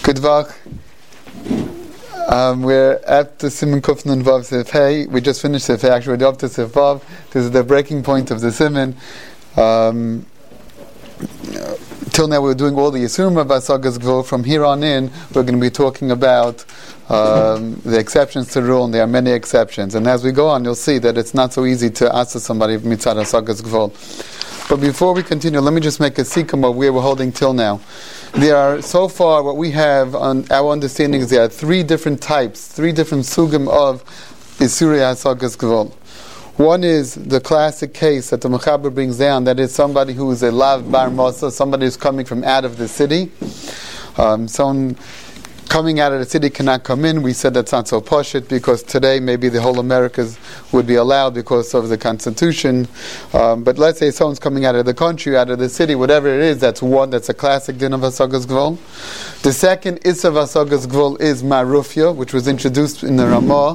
Good Vach. We're at the Siman Kuf Nun Vav Sif Hey. We just finished Sif Hey. Actually, we're up to Sif Vav. This is the breaking point of the Siman. Till now, we're doing all the Yisurim of Asagas Gvul. From here on in, we're going to be talking about the exceptions to the rule, and there are many exceptions. And as we go on, you'll see that it's not so easy to ask somebody mitzad Asagas Gvul. But before we continue, let me just make a sikkim of where we're holding till now. There are, so far, what we have on our understanding is there are three different types, three different sugim of Isuri Asagas Gvul. One is the classic case that the Mechaber brings down, that is somebody who is a Lav Bar Mosa, somebody who's coming from out of the city. Someone coming out of the city cannot come in. We said that's not so poshut because today maybe the whole Americas would be allowed because of the Constitution. But let's say someone's coming out of the country, out of the city, whatever it is, that's one, that's a classic din of Asagas Gvul. The second Issa of Asagas Gvul is Marufya, which was introduced in the Ramah,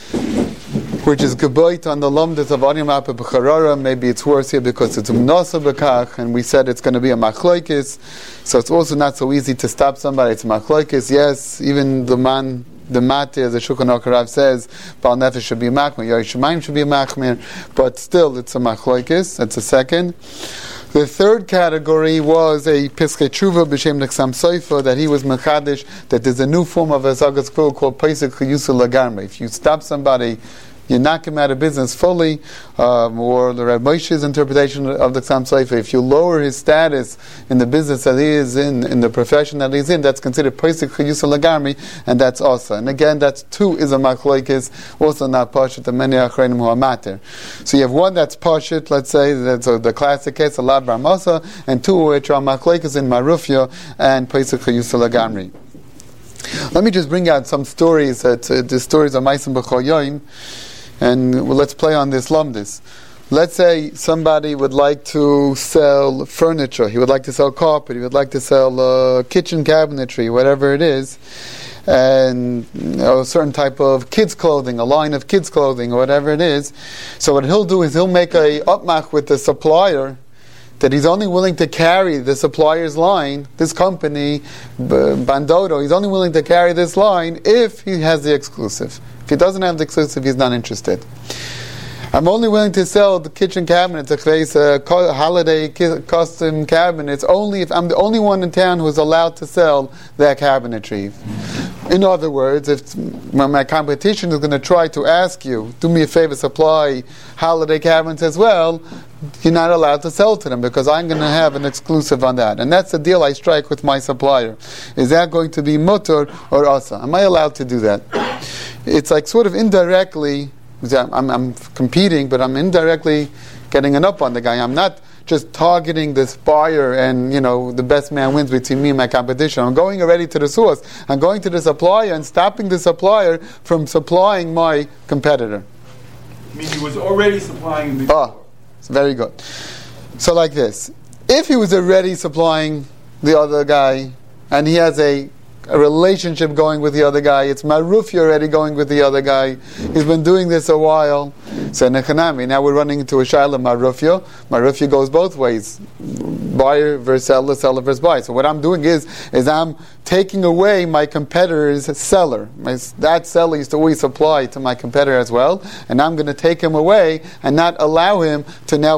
which is Geboit on the Lomdas of Adim Apa B'Charara. Maybe it's worse here because it's Umnasa B'Kach, and we said it's going to be a Machloikis, so it's also not so easy to stop somebody. It's a Machloikis. Yes, even the Mate, as the Shulchan Aruch Rav says, Baal Nefesh should be a Machmir, Yoy Shemaim should be a Machmir, but still it's a Machloikis. That's a second. The third category was a Piskei Tshuva b'Shem Neksam Soifa, that he was Mechadish, that there's a new form of Asagas Gvul called Pesach Chiyusa Lagarme. If you stop somebody, you knock him out of business fully, or the Reb Moshe's interpretation of the Ksam Soifa, if you lower his status in the business that he is in the profession that he's in, that's considered Pesach Chiyusa Lagarme, and that's also. And again, that's two is a Machloikis, also not Pashut, the many Achreinim who are Mater. So you have one that's Pashut, let's say, that's the classic case, a Lav Bar Mosa, and two which are Machloikis in Marufya and Pesach Chiyusa Lagarme. Let me just bring out some stories, the stories of Maisim B'Chol Yoim, and let's play on this lumdis. Let's say somebody would like to sell furniture, he would like to sell carpet, he would like to sell kitchen cabinetry, whatever it is, and a certain type of kids clothing, a line of kids clothing, or whatever it is. So what he'll do is he'll make a upmach with the supplier that he's only willing to carry the supplier's line, this company, Bandodo, he's only willing to carry this line if he has the exclusive. If he doesn't have the exclusive, he's not interested. I'm only willing to sell the kitchen cabinets, a holiday custom cabinets, only if I'm the only one in town who's allowed to sell that cabinetry. In other words, if my competition is going to try to ask you, do me a favor, supply holiday cabinets as well, you're not allowed to sell to them because I'm going to have an exclusive on that. And that's the deal I strike with my supplier. Is that going to be mutter or asa? Am I allowed to do that? It's like sort of indirectly, I'm competing, but I'm indirectly getting an up on the guy. I'm not just targeting this buyer and, the best man wins between me and my competition. I'm going already to the source. I'm going to the supplier and stopping the supplier from supplying my competitor. I mean, he was already supplying him before. It's very good. So like this. If he was already supplying the other guy and he has a relationship going with the other guy, it's Marufya already going with the other guy, he's been doing this a while, so Nechanami, now we're running into a Shaila Marufya. Marufya goes both ways, buyer versus seller versus buyer. So what I'm doing is I'm taking away my competitor's seller. That seller used to always supply to my competitor as well, and I'm going to take him away and not allow him to now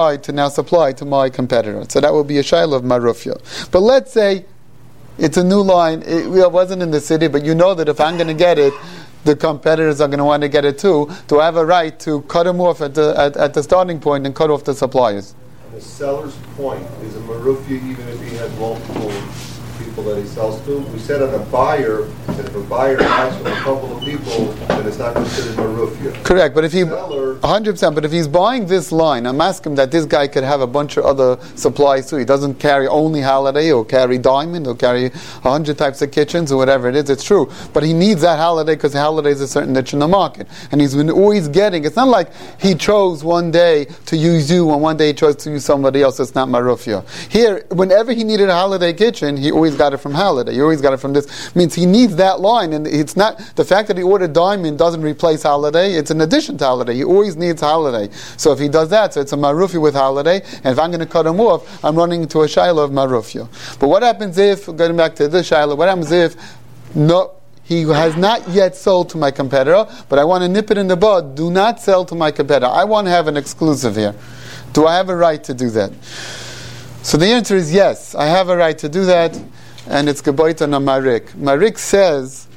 supply to my competitor. So that will be a Shaila of Marufya. But let's say it's a new line. It wasn't in the city, but you know that if I'm going to get it, the competitors are going to want to get it too. Do I have a right to cut him off at the starting point and cut off the suppliers? The seller's point is a marufya even if he has multiple people that he sells to. We said on a buyer that if a buyer buys from a couple of people, then it's not considered marufya. Correct, but if he 100%, but if he's buying this line, I'm asking that this guy could have a bunch of other supplies too. He doesn't carry only holiday, he'll carry diamond, he'll carry 100 types of kitchens or whatever it is. It's true, but he needs that holiday because holiday is a certain niche in the market, and he's been always getting. It's not like he chose one day to use you and one day he chose to use somebody else. It's not marufya. Here, whenever he needed a holiday kitchen, he always got got it from Holiday. He always got it from this. Means he needs that line, and it's not the fact that he ordered Diamond doesn't replace Holiday. It's an addition to Holiday. He always needs Holiday. So if he does that, so it's a Marufia with Holiday. And if I'm going to cut him off, I'm running into a Shiloh of Marufia. But what happens if, going back to this Shiloh, what happens if he has not yet sold to my competitor, but I want to nip it in the bud? Do not sell to my competitor. I want to have an exclusive here. Do I have a right to do that? So the answer is yes, I have a right to do that, and it's Geboita na Marik. Marik says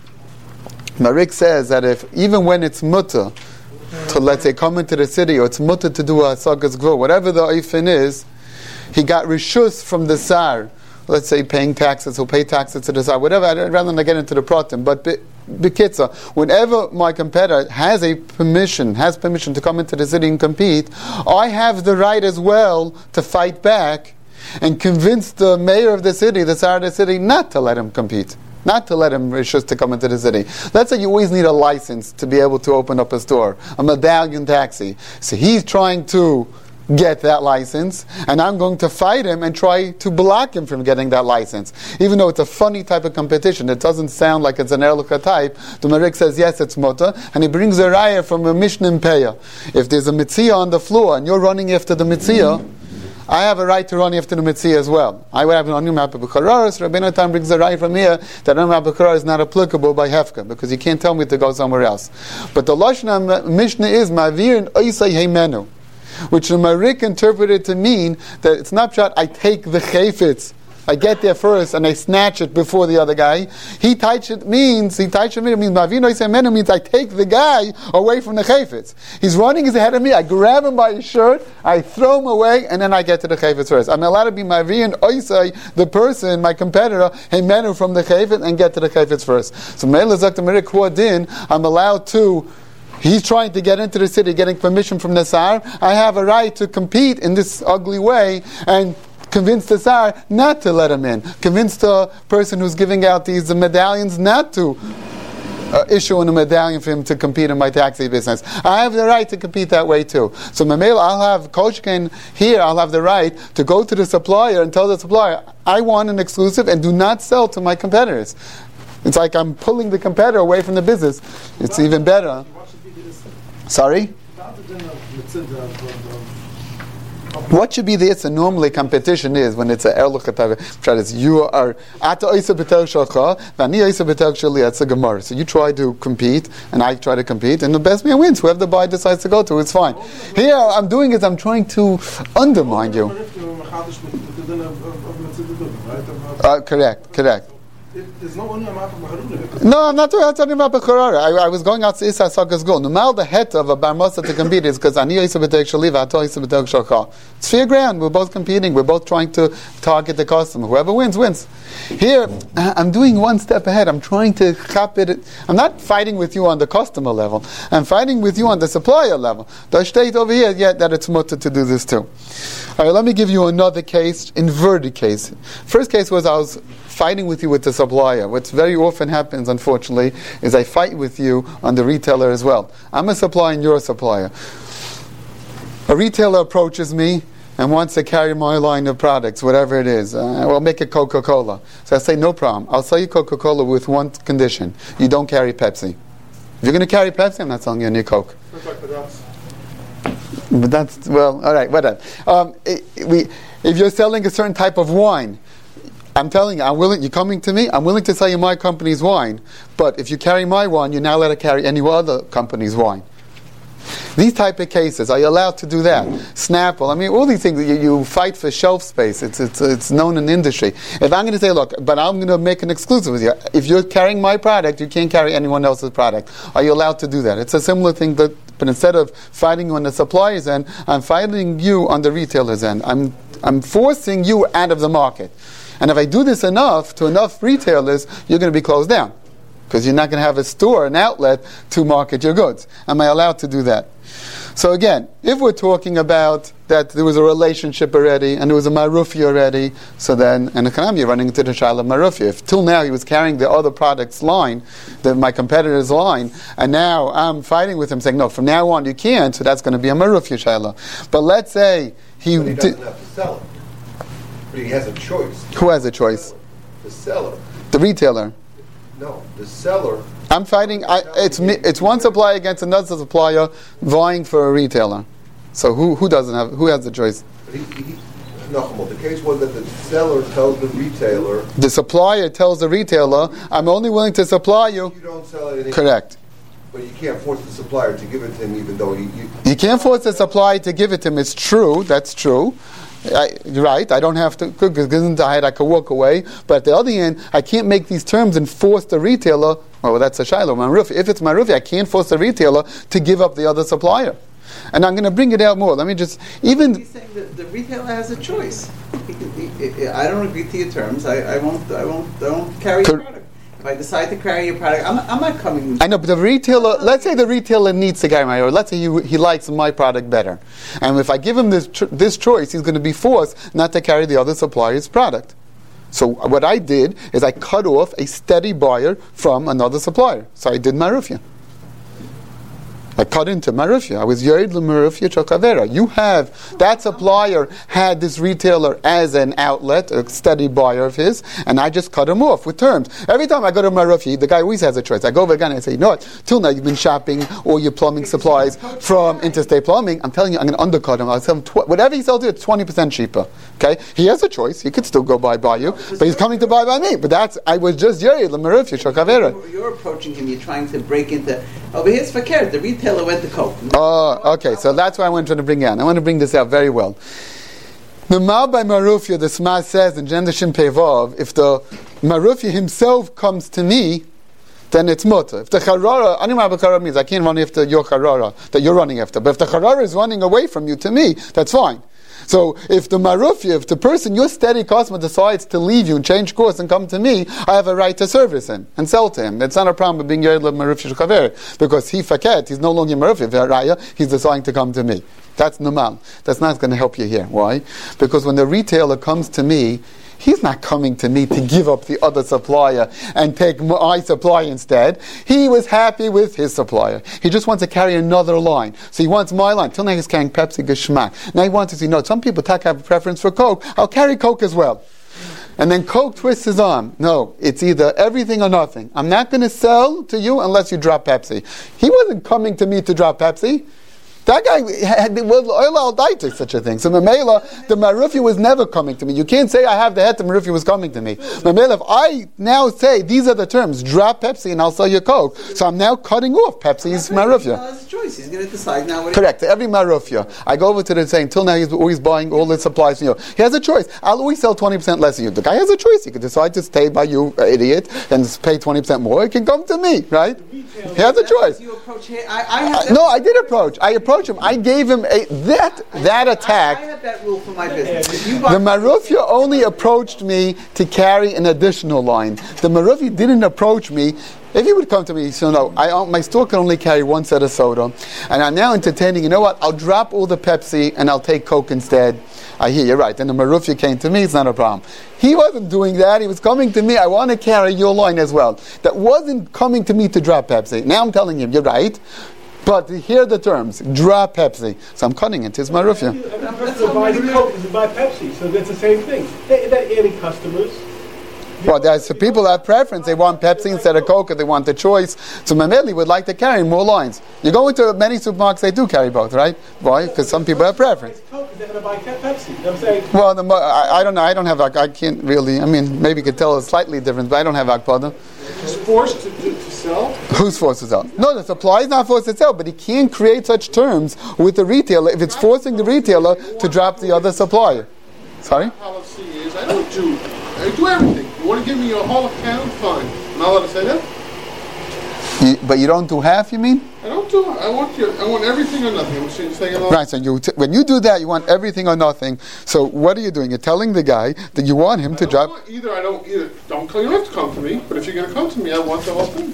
that if, even when it's mutter, to let's say come into the city, or it's mutter to do a Sagas Gvul, whatever the Eifin is, he got rishus from the Tsar, let's say paying taxes, he'll pay taxes to the Tsar, whatever, I'd rather not get into the pratim, but B'kitza, whenever my competitor has permission to come into the city and compete, I have the right as well to fight back and convince the mayor of the city, the Tsar of the city, not to let him compete, not to let him just to come into the city. Let's say you always need a license to be able to open up a store, a medallion taxi. So he's trying to get that license, and I'm going to fight him and try to block him from getting that license. Even though it's a funny type of competition, it doesn't sound like it's an Erlucha type, the Marik says, yes, it's Mutter, and he brings a raya from a Mishnah in Peah. If there's a Mitzvah on the floor, and you're running after the Mitzvah, I have a right to run after the Mitzvah as well. I would have an Anu Mapa B'Chararis. Rabbeinu Tam brings a raya from here that Anu Mapa B'Charar is not applicable by Hefka, because you can't tell me to go somewhere else. But the Lashon Mishnah is, Ma'avir and Oisei Heimenu, which the Marik interpreted to mean that it's not shot, I take the chayfetz, I get there first and I snatch it before the other guy. Mavino means I take the guy away from the chayfetz. He's running his ahead of me, I grab him by his shirt, I throw him away, and then I get to the chayfetz first. I'm allowed to be Mavin Oisai, the person, my competitor, Heimenu from the chayfetz, and get to the chayfetz first. So Me'el Zakta Marik Huadin, I'm allowed to. He's trying to get into the city, getting permission from the Tsar. I have a right to compete in this ugly way and convince the Tsar not to let him in. Convince the person who's giving out these medallions not to issue a medallion for him to compete in my taxi business. I have the right to compete that way too. So Mamela, I'll have Koshkin here, I'll have the right to go to the supplier and tell the supplier, I want an exclusive and do not sell to my competitors. It's like I'm pulling the competitor away from the business. It's even better. Sorry? What should be the Itza? Normally competition is when it's a Erlucha type. You are Ata Isa B'Tel Shalcha, Vani Isa B'Tel Shali. That's a Gemara. So you try to compete, and I try to compete, and the best man wins. Whoever the buyer decides to go to, it's fine. Here, I'm doing is I'm trying to undermine you. Correct. There's no one No, I'm not talking about Bechorara. I was going out to Isa Sagas Gul. Normal the het of a Bar Mosa to compete is because Ani Isa B'Tek Shaliva, Ato Isa B'Tek Shalcha. It's fair ground. We're both competing. We're both trying to target the customer. Whoever wins, wins. Here, I'm doing one step ahead. I'm trying to chop it. I'm not fighting with you on the customer level. I'm fighting with you on the supplier level. The state over here, yet that it's mutter to do this too. All right, let me give you another case, inverted case. First case was I was fighting with you with the supplier. What very often happens, unfortunately, is I fight with you on the retailer as well. I'm a supplier and you're a supplier. A retailer approaches me and wants to carry my line of products, whatever it is. We'll make it Coca-Cola. So I say, no problem. I'll sell you Coca-Cola with one condition. You don't carry Pepsi. If you're going to carry Pepsi, I'm not selling you any Coke. But that's, well, all right, whatever. If you're selling a certain type of wine, I'm telling you, I'm willing. You're coming to me. I'm willing to sell you my company's wine. But if you carry my wine, you're not allowed to carry any other company's wine. These type of cases, are you allowed to do that? Snapple. I mean, all these things. You fight for shelf space. It's known in the industry. If I'm going to say, look, but I'm going to make an exclusive with you. If you're carrying my product, you can't carry anyone else's product. Are you allowed to do that? It's a similar thing that. But instead of fighting on the supplier's end, I'm fighting you on the retailer's end. I'm forcing you out of the market. And if I do this enough to enough retailers, you're going to be closed down. Because you're not going to have a store, an outlet, to market your goods. Am I allowed to do that? So again, if we're talking about that there was a relationship already, and there was a marufi already, so then, and you're running into the shaila of marufi. If till now he was carrying the other product's line, my competitor's line, and now I'm fighting with him saying, no, from now on you can't, so that's going to be a marufi shaila. But let's say he doesn't have to sell it. But he has a choice. Who has a choice? The seller. The retailer. No, the seller. I'm fighting. It's one supplier against another supplier vying for a retailer. So who has the choice? No, the case was that the seller tells the retailer. The supplier tells the retailer, "I'm only willing to supply you." You don't sell anything. Correct. But you can't force the supplier to give it to him, even though You can't force the supplier to give it to him. It's true. That's true. You're right. I don't have to. I could walk away. But at the other hand, I can't make these terms and force the retailer. Well, that's a shiloh. Marufi. If it's marufi, I can't force the retailer to give up the other supplier. And I'm going to bring it out more. Let me just even. He's saying that the retailer has a choice. I don't agree to your terms. I won't carry your product. If I decide to carry your product, I'm not coming. I know, but the retailer. Let's say the retailer needs to carry my order. Let's say he likes my product better, and if I give him this choice, he's going to be forced not to carry the other supplier's product. So what I did is I cut off a steady buyer from another supplier. So I did marufia. I cut into marufia. I was yored l'marufia chokavera. You have, that supplier had this retailer as an outlet, a steady buyer of his, and I just cut him off with terms. Every time I go to marufia, the guy always has a choice. I go over again and I say, you know what, till now you've been shopping all your plumbing supplies from Interstate Plumbing. I'm telling you, I'm going to undercut him. I'll tell him, whatever he sells you, it's 20% cheaper. Okay? He has a choice. He could still go buy you, but he's coming to buy by me. But I was just yored l'marufia chokavera. You're approaching him, you're trying to break into, over here's fakir, the retailer went to Coke. Oh, okay. So that's what I want to bring out. I want to bring this out very well. The Mal by Marufia, the Smaz says in Gender Shin Pevov, if the Marufia himself comes to me, then it's mutter. If the Charara, Animal Bakara means I can't run after your Charara that you're running after. But if the Charara is running away from you to me, that's fine. So if the marufia, if the person, your steady customer, decides to leave you and change course and come to me, I have a right to service him and sell to him. It's not a problem with being yored marufia shekaver, because he faket, he's no longer marufia v'raya, he's deciding to come to me. That's normal. That's not going to help you here. Why? Because when the retailer comes to me, he's not coming to me to give up the other supplier and take my supply instead. He was happy with his supplier. He just wants to carry another line. So he wants my line. Till now he's carrying Pepsi Geschmack. Now he wants to see, no, some people have a preference for Coke. I'll carry Coke as well. And then Coke twists his arm. No, it's either everything or nothing. I'm not going to sell to you unless you drop Pepsi. He wasn't coming to me to drop Pepsi. That guy was al daita such a thing. So Mamela, the Marufia was never coming to me. You can't say I have the head, the Marufia was coming to me. Mamela, if I now say these are the terms, drop Pepsi and I'll sell you Coke. So I'm now cutting off Pepsi's Marufia. His choice. He's going to decide now what. Correct. Every Marufia, I go over to the saying, till now he's always buying all the supplies from you. He has a choice. I'll always sell 20% less than you. The guy has a choice. He could decide to stay by you, idiot, and pay 20% more. He can come to me, right? He has a choice. You approach him. No, I did approach. I approached him. I gave him that attack. I have that rule for my business. The Marufia only approached me to carry an additional line. The Marufia didn't approach me. If he would come to me, so no, my store can only carry one set of soda, and I'm now entertaining. You know what? I'll drop all the Pepsi and I'll take Coke instead. I hear you're right. Then the Marufia came to me. It's not a problem. He wasn't doing that. He was coming to me. I want to carry your line as well. That wasn't coming to me to drop Pepsi. Now I'm telling him, you're right. But hear the terms. Drop Pepsi. So I'm cutting it. It's Marufia. Every person buys Coke is to buy Pepsi. So that's the same thing. They're adding customers. Well, there's people that have preference. They want Pepsi instead of Coke, or they want the choice. So Mameli would like to carry more lines. You go into many supermarkets, they do carry both, right? Why? Because some people have preference. Coke, they're going to buy Pepsi. You know what I'm saying? Well, I don't know. I don't have. I can't really. I mean, maybe you could tell it's slightly different, but I don't have Akpada. He's forced to sell. Who's forced to sell? No, the supplier is not forced to sell, but he can't create such terms with the retailer if it's forcing the retailer to drop the other supplier. Sorry? My policy is I do everything. You want to give me your whole account? Fine. Am I allowed to say that? But you don't do half, you mean? I don't do. I want everything or nothing. I'm saying right. So when you do that, you want everything or nothing. So what are you doing? You're telling the guy that you want him to drop. You don't have to come to me. But if you're going to come to me, I want the whole thing.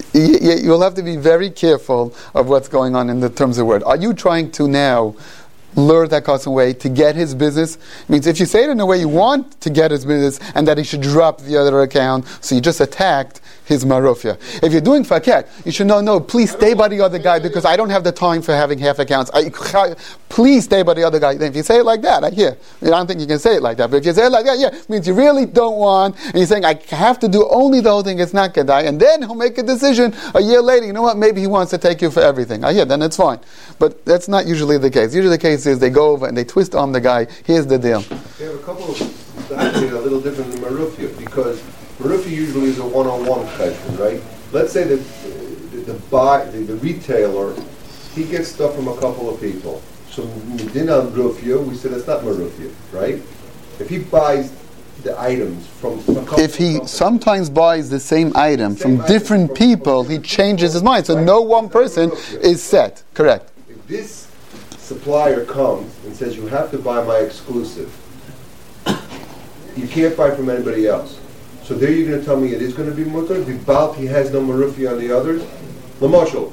You'll have to be very careful of what's going on in the terms of the word. Are you trying to now lure that person away to get his business. It means if you say it in a way you want to get his business and that he should drop the other account, so you just attacked his marufia. If you're doing faket, you should know, no, please stay by the other guy because I don't have the time for having half accounts. Please stay by the other guy. Then if you say it like that, I don't think you can say it like that. But if you say it like that, it means you really don't want, and you're saying, I have to do only the whole thing, it's not kedai. And then he'll make a decision a year later, you know what, maybe he wants to take you for everything. Then it's fine. But that's not usually the case. Usually the case is they go over and they twist on the guy. Here's the deal. We have a couple of, actually a little different than marufia, because marufia usually is a one-on-one question, right? Let's say that the retailer, he gets stuff from a couple of people. So Medina and Marufia, we said it's not marufia, right? If he buys the items from a couple if he sometimes buys the same item from different people, he changes his mind. So no one person is set. Correct. If this supplier comes and says you have to buy my exclusive, you can't buy from anybody else. So there you're going to tell me it is going to be mutter? If he has no marufia on the others? Lamashal,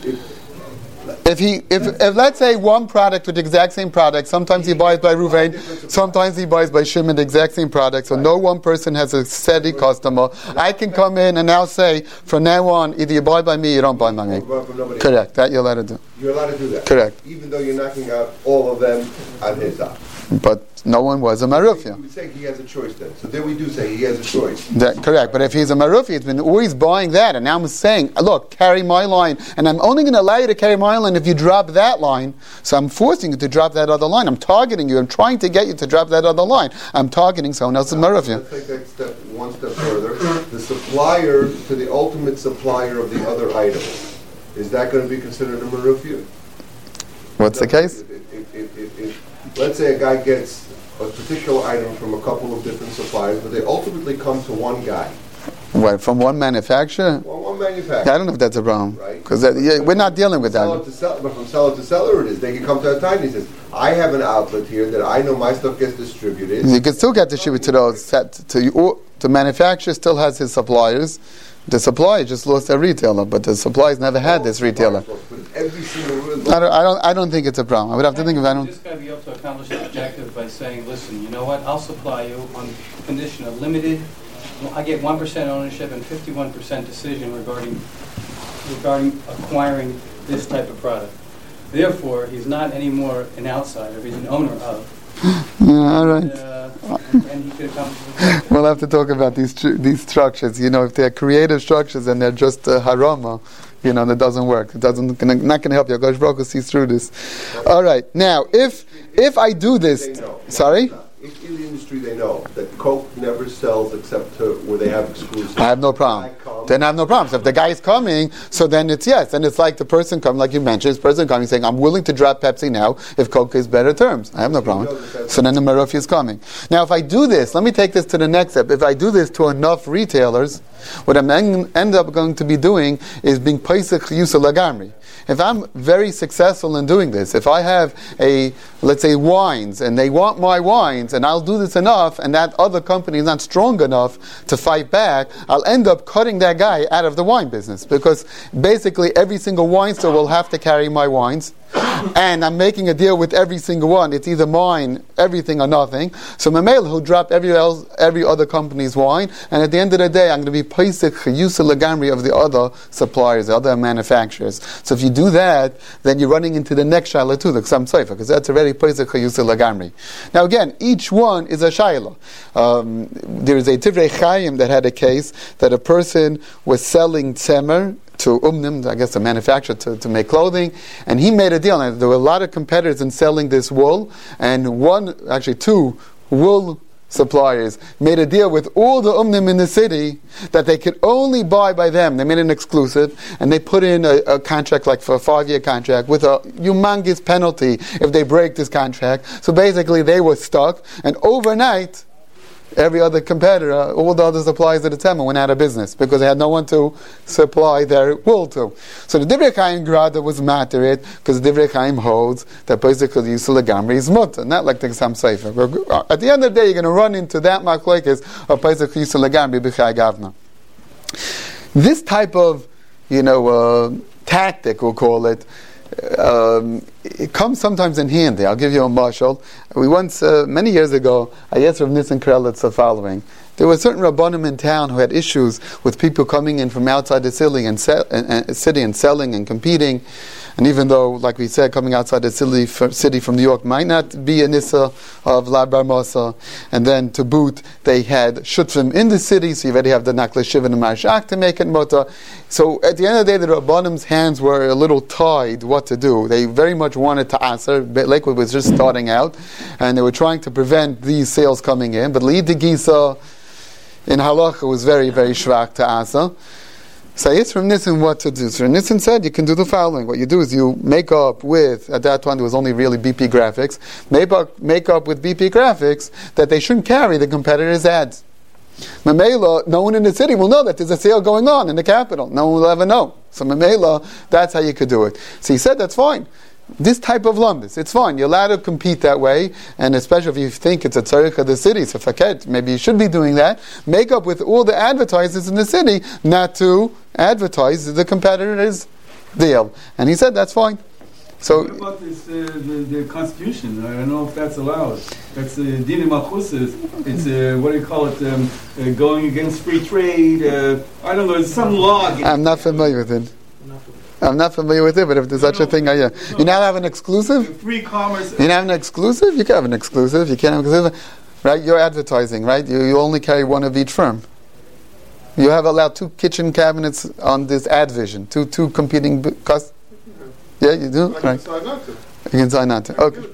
if let's say one product with the exact same product, sometimes he buys by Ruvain, sometimes he buys by Shimon the exact same product, so no one person has a steady customer. I can come in and now say, from now on, either you buy by me, or you don't buy by me. Correct, that you're allowed to do. You're allowed to do that. Correct. Even though you're knocking out all of them on his side. But no one was a marufia. We would say he has a choice then. So there we do say he has a choice. Correct. But if he's a marufia, he's been always buying that, and now I'm saying, look, carry my line, and I'm only going to allow you to carry my line if you drop that line. So I'm forcing you to drop that other line. I'm targeting you. I'm trying to get you to drop that other line. I'm targeting someone else's marufia. Let's take that one step further. The supplier to the ultimate supplier of the other item, is that going to be considered a marufia? What's the case? If let's say a guy gets a particular item from a couple of different suppliers, but they ultimately come to one guy. What, from one manufacturer? One manufacturer. I don't know if that's a problem. Right? Because we're not dealing with that. But from seller to seller it is. They can come to a time and he says, I have an outlet here that I know my stuff gets distributed. You can still get distributed to those. The manufacturer still has his suppliers. The supplier just lost their retailer, but the suppliers never had this retailer. I don't think it's a problem. I would have to think of it. You just got to be able to accomplish the objective by saying, listen, you know what, I'll supply you on condition of limited, I get 1% ownership and 51% decision regarding acquiring this type of product. Therefore, he's not anymore an outsider, he's an owner of. All right. And he could accomplish the objective. We'll have to talk about these structures. If they're creative structures and they're just harama, that doesn't work. Not going to help you. Gosh Baruch Hu sees through this. All right. Now, if I do this, sorry. In the industry, they know that Coke never sells except to where they have exclusive. I have no problem. Then I have no problem. So if the guy is coming, so then it's yes. And it's like the person coming, like you mentioned, this person coming saying, I'm willing to drop Pepsi now if Coke is better terms. I have no problem. So then the marufia is coming. Now if I do this, let me take this to the next step. If I do this to enough retailers, what I'm end up going to be doing is being paisach yusa lagamri. If I'm very successful in doing this, if I have let's say wines, and they want my wines, and I'll do this enough, and that other company is not strong enough to fight back, I'll end up cutting that guy out of the wine business, because basically every single wine store will have to carry my wines, and I'm making a deal with every single one. It's either mine, everything or nothing. So Mamela, who'll drop every other company's wine, and at the end of the day, I'm going to be paisik yusa lagamri of the other suppliers, the other manufacturers. So if you do that, then you're running into the next shaila too, the ksam soifa, because that's already paisik yusa lagamri. Now again, each one is a shaila. There is a Tivrei Chaim that had a case that a person was selling tzemer to Umnim, I guess the manufacturer, to make clothing, and he made a deal. And there were a lot of competitors in selling this wool, and two wool suppliers made a deal with all the Umnim in the city that they could only buy by them. They made an exclusive, and they put in a contract like for a 5-year contract with a humongous penalty if they break this contract. So basically they were stuck, and overnight every other competitor, all the other suppliers of the Tema went out of business because they had no one to supply their wool to. So the Divrei Chaim Grada was materit because the Divrei Chaim holds that basically Yisrael Lagamri is mutter, not like the Ksam Sefer. At the end of the day, you're going to run into that machlokes of Pesach Yisrael Lagamri b'chai gavna. This type of, tactic, we'll call it, it comes sometimes in handy. I'll give you a mashal. We once, many years ago, I asked Rav Nissen Krelitz the following. There were certain Rabbanim in town who had issues with people coming in from outside the city and selling and competing. And even though, like we said, coming outside the city from New York might not be an issa of La Bar Masa, and then to boot, they had shutfim in the city, so you already have the Nakla Shiva and the Marshak to make it Mota. So at the end of the day, the Rabbanim's hands were a little tied what to do. They very much wanted to Aser. Lakewood was just starting out, and they were trying to prevent these sales coming in. But Li'id Gisa in Halacha was very, very shvak to Aser. So it's from Nissen what to do. So Nissen said you can do the following. What you do is you make up with, at that time there was only really BP graphics, make up with BP graphics that they shouldn't carry the competitors' ads. Mamela, no one in the city will know that there's a sale going on in the capital. No one will ever know. So Mamela, that's how you could do it. So he said that's fine. This type of lumbus, it's fine. You're allowed to compete that way, and especially if you think it's a tzarich of the city, so faket, maybe you should be doing that. Make up with all the advertisers in the city not to advertise the competitor's deal. And he said that's fine. So what about this, the Constitution? I don't know if that's allowed. That's Dina Malchusis. It's, what do you call it, going against free trade. I don't know, there's some law. I'm not familiar with it. But if there's such a thing, you now have an exclusive? Free commerce. You now have an exclusive? You can have an exclusive. You can't have an exclusive. Right? You're advertising, right? You only carry one of each firm. You have allowed 2 kitchen cabinets on this ad vision. Two competing yeah, you do? I can decide not to. You can decide not to. Okay.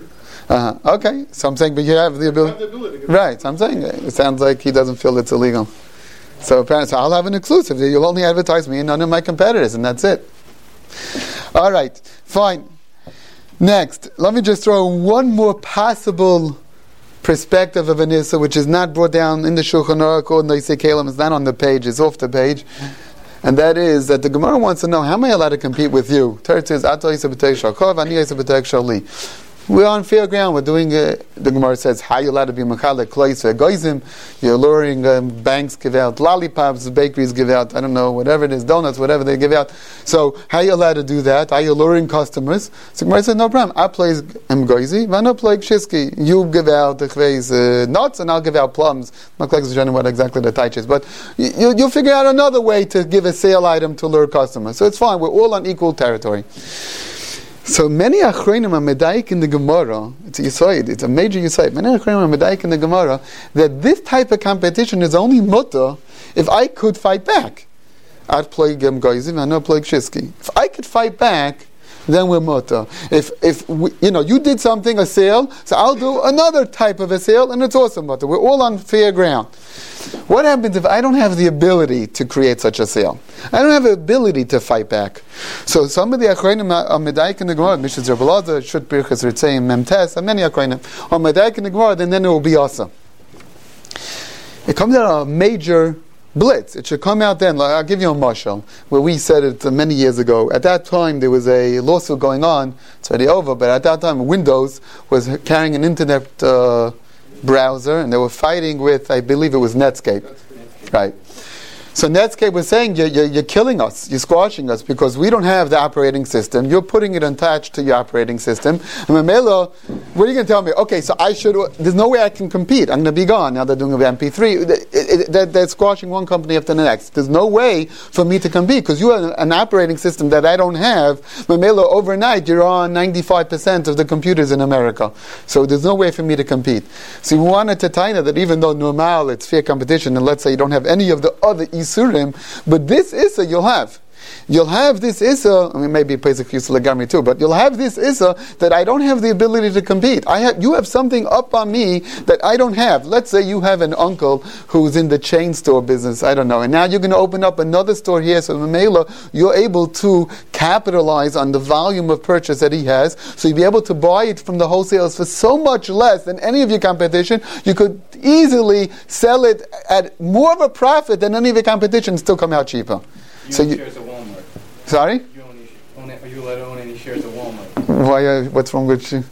Okay. So I'm saying, but you have the ability. Right. So I'm saying, it sounds like he doesn't feel it's illegal. So apparently, I'll have an exclusive. You'll only advertise me and none of my competitors, and that's it. All right, fine. Next, let me just throw one more possible perspective of Anissa, which is not brought down in the Shulchan Aruch or in the Isei Kelim. It's not on the page; it's off the page. And that is that the Gemara wants to know, how am I allowed to compete with you? Teretz says, Ato Yisa B'Teik Shalkov, Ani Yisa B'Teik Shali. We're on fair ground. We're doing the Gemara says, how are you allowed to be Mechalek Klois Ve'Goizim? You're luring banks give out lollipops, bakeries give out, I don't know, whatever it is, donuts, whatever they give out. So how are you allowed to do that? Are you luring customers? So Gemara said, no problem. I play Goizi, Vano play Shiski. You give out nuts and I'll give out plums. I'm not quite sure what exactly the taich is, but you'll figure out another way to give a sale item to lure customers. So it's fine. We're all on equal territory. So many achronim are medaik in the Gemara. It's a yisoid. It's a major yisoid. Many achronim are medaik in the Gemara that this type of competition is only mutter if I could fight back. I'd play gem goizim, I know play shiski. If I could fight back, then we're mutter. If you did something, a sale, so I'll do another type of a sale, and it's also mutter. We're all on fair ground. What happens if I don't have the ability to create such a sale? I don't have the ability to fight back. So some of the achronim are medaik in the Gemara, Mishas Rebbe Elazar, Shut Birchas Ritzeim, Memtes, and many achronim are medaik in the Gemara, then it will be asa. It comes out a major blitz. It should come out then. I'll give you a mashal, where we said it many years ago. At that time, there was a lawsuit going on. It's already over, but at that time, Windows was carrying an internet browser, and they were fighting with, I believe it was Netscape. Right. So Netscape was saying, you're killing us, you're squashing us, because we don't have the operating system. You're putting it attached to your operating system. And Mamela, what are you going to tell me? Okay, so there's no way I can compete. I'm going to be gone. Now they're doing a MP3. They're squashing one company after the next. There's no way for me to compete, because you have an operating system that I don't have. Mamela, overnight, you're on 95% of the computers in America. So there's no way for me to compete. So we wanted to tell you that even though normal, it's fair competition, and let's say you don't have any of the other Isurim, but this Issa you'll have. You'll have this Issa, maybe Pesach Yusuf Legami too, but you'll have this Issa that I don't have the ability to compete. You have something up on me that I don't have. Let's say you have an uncle who's in the chain store business, I don't know, and now you're going to open up another store here, so Mamela, you're able to capitalize on the volume of purchase that he has, so you'll be able to buy it from the wholesalers for so much less than any of your competition. You could easily sell it at more of a profit than any of your competition, still come out cheaper. Shares of Walmart. Sorry? Are you allowed to own any shares of Walmart? Why? What's wrong with you? No, I'm just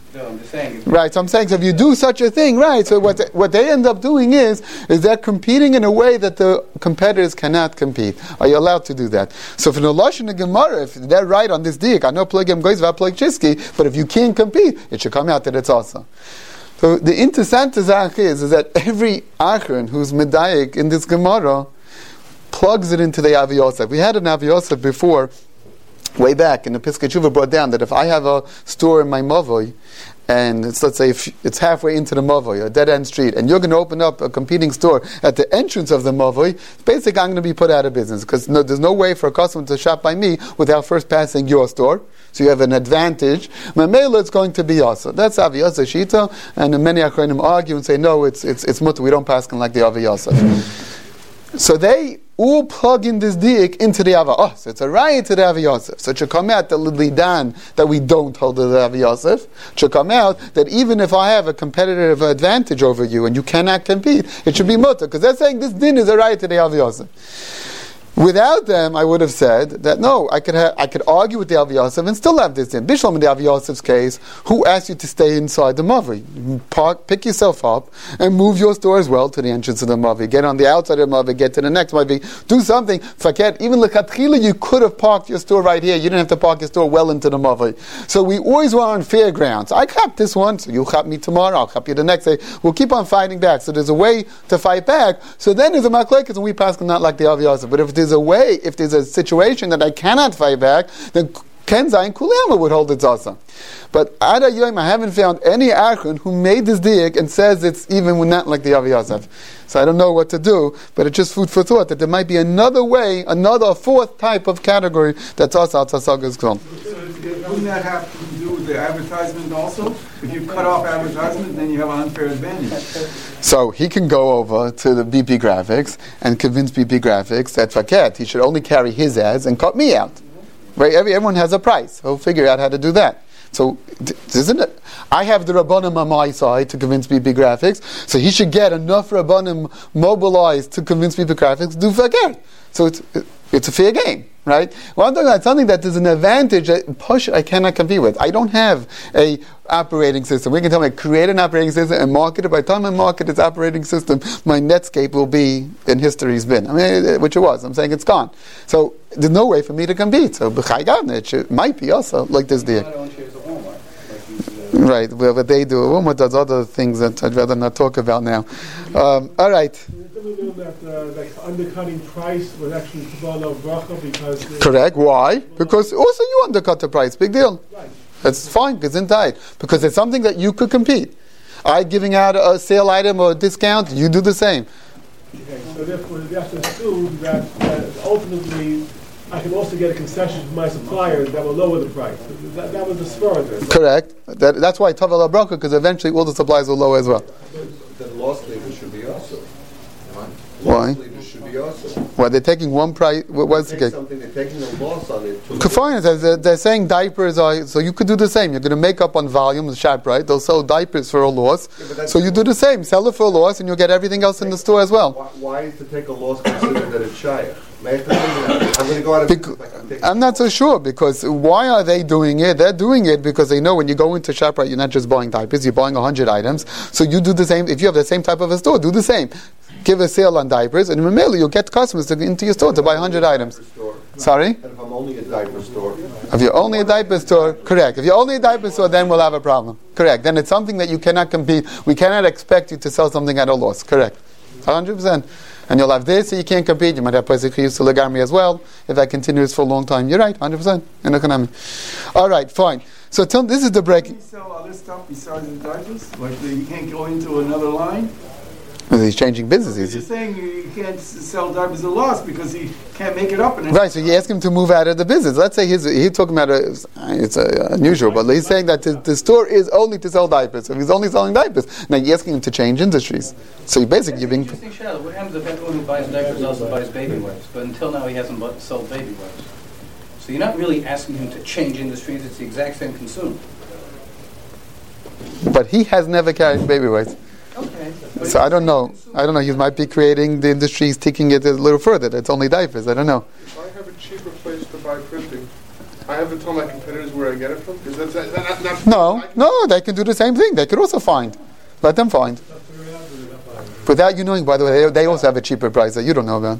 saying. Right, so I'm saying, so if you do such a thing, right, so what they end up doing is they're competing in a way that the competitors cannot compete. Are you allowed to do that? So for the Lashon and Gemara, if they're right on this diak, I know Plegim Goiz V'Pleg Chiski, but if you can't compete, it should come out that it's also. So the interessante Zach is that every Achron who's Medayik in this Gemara plugs it into the Avi Yosef. We had an Avi Yosef before, way back, in the Piskei Tshuva brought down that if I have a store in my Mavoi, and let's say if it's halfway into the Mavoi, a dead-end street, and you're going to open up a competing store at the entrance of the Mavoi, basically I'm going to be put out of business, because there's no way for a customer to shop by me without first passing your store. So you have an advantage. Mamela, it's going to be also. That's Avi Yosef Shita, and many Achronim argue and say, no, it's mutter, we don't pass like the Avi Yosef. So they all plug in this diak into the Ava. So it's a riot to the Avi Yosef. So it should come out the Lidan that we don't hold to the Avi Yosef. It should come out that even if I have a competitive advantage over you and you cannot compete, it should be mutter. Because they're saying this din is a riot to the Avi Yosef. Without them, I would have said that no, I could argue with the Avi Yosef and still have this din. Bishlam in the Avi Yosef's case, who asked you to stay inside the Mavi? Pick yourself up and move your store as well to the entrance of the Mavi. Get on the outside of the Mavi, get to the next Mavi. Do something. Forget, even L'Chatchila, you could have parked your store right here. You didn't have to park your store well into the Mavi. So we always were on fair grounds. I capped this one, so you'll cap me tomorrow, I'll cap you the next day. We'll keep on fighting back. So there's a way to fight back. So then there's a machlekes, and we pass not like the Avi Yosef. But if there's a way, if there's a situation that I cannot fight back, then Kenzai Kulama would hold its asa. But Ada Yoim, I haven't found any Achron who made this diak and says it's even not like the Avi Yosef. So I don't know what to do, but it's just food for thought that there might be another way, another fourth type of category that's asa al Tzasaga's Kol. Wouldn't that have to do with the advertisement also? If you cut off advertisement, then you have an unfair advantage. So he can go over to the BP Graphics and convince BP Graphics that Faket, he should only carry his ads and cut me out. Right? Everyone has a price. He'll figure out how to do that. So, isn't it? I have the Rabbanim on my side to convince BP Graphics, so he should get enough Rabbanim mobilized to convince BP Graphics to do Faket. So it's a fair game. Right? Well, I'm talking about something that is an advantage that push I cannot compete with. I don't have a operating system. We can tell me create an operating system and market it. By the time I market its operating system, my Netscape will be in history's bin. I mean, which it was. I'm saying it's gone. So there's no way for me to compete. So it might be also like this deal. Right, well, what they do, Walmart does other things that I'd rather not talk about now. All right. That undercutting price was actually Kabbalah Bracha because... Correct. Why? Because also you undercut the price. Big deal. Right. That's fine, gesundheit. Because it's something that you could compete. I giving out a sale item or a discount, you do the same. Okay, so therefore we have to assume that ultimately I can also get a concession from my suppliers that will lower the price. That was the spur there. Correct. That's why Tavel Bracha, because eventually all the supplies will lower as well. Then loss leaders should be also. Why? Loss leaders should be also. Well, they're taking one price. What's the case? They're taking a loss on it. Fine. They're saying diapers are, so you could do the same. You're going to make up on volume, the shop, right? They'll sell diapers for a loss. Yeah, so you do the same. Sell it for a loss and you'll get everything else in the store as well. Why is to take a loss considered that it's shayach? I'm going to go out of I'm not so sure, because why are they doing it? They're doing it because they know when you go into ShopRite, you're not just buying diapers, you're buying 100 items. So you do the same. If you have the same type of a store, do the same. Give a sale on diapers, and in Mamela, you'll get customers into your store to buy 100 items. Sorry? And if I'm only a diaper store? If you're only a diaper store, correct. If you're only a diaper store, then we'll have a problem. Correct. Then it's something that you cannot compete. We cannot expect you to sell something at a loss. Correct. 100%. And you'll have this, so you can't compete. You might have Pesach Chiyus to Legami as well, if that continues for a long time. You're right, 100% in economy. All right, fine. So this is the break. Can you sell other stuff besides the diapers? Like you can't go into another line? He's changing businesses. You're saying you can't sell diapers at a loss because he can't make it up. Right, so you ask him to move out of the business. Let's say he's talking about it's unusual, but he's saying that the store is only to sell diapers. So he's only selling diapers. Now you're asking him to change industries. So you basically you're being... Interesting shadow. What happens if everyone who buys diapers also buys baby wipes? But until now he hasn't sold baby wipes. So you're not really asking him to change industries. It's the exact same consumer. But he has never carried baby wipes. Okay. So I don't know. He might be creating the industries, taking it a little further. It's only diapers. I don't know. If I have a cheaper place to buy printing, I have to tell my competitors where I get it from? Is that not No, they can do the same thing. They could also find. Let them find. Without you knowing, by the way, they also have a cheaper price that you don't know about.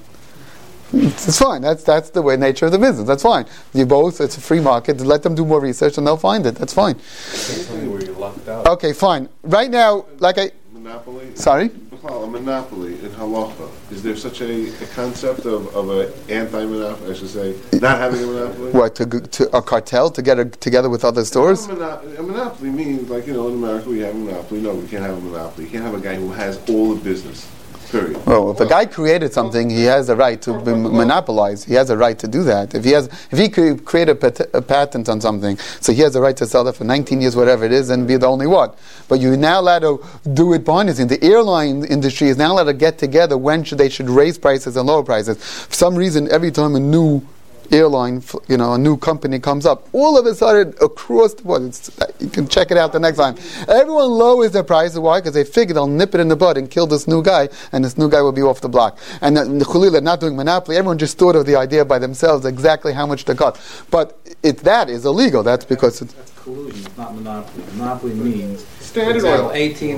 It's fine. That's the way nature of the business. That's fine. It's a free market. Let them do more research and they'll find it. That's fine. Where you're locked out. Okay, fine. Right now, Monopoly? Sorry? A monopoly in halacha. Is there such a concept of an anti-monopoly, I should say, not having a monopoly? What, to a cartel together with other stores? A monopoly means, in America we have a monopoly. No, we can't have a monopoly. You can't have a guy who has all the business. Period. Well, if a guy created something, he has a right to monopolize. He has a right to do that. If he could create a patent on something, so he has a right to sell it for 19 years, whatever it is, and be the only one. But you're now allowed to do it behind the scenes. The airline industry is now allowed to get together when they should raise prices and lower prices. For some reason, every time a new airline, a new company comes up, all of a sudden across the board, you can check it out the next time. Everyone lowers their prices. Why? Because they figure they'll nip it in the bud and kill this new guy, and this new guy will be off the block. And they're not doing monopoly. Everyone just thought of the idea by themselves exactly how much to cut. But that is illegal. That's because that's collusion. It's not monopoly. Monopoly means Standard Oil. AT&T.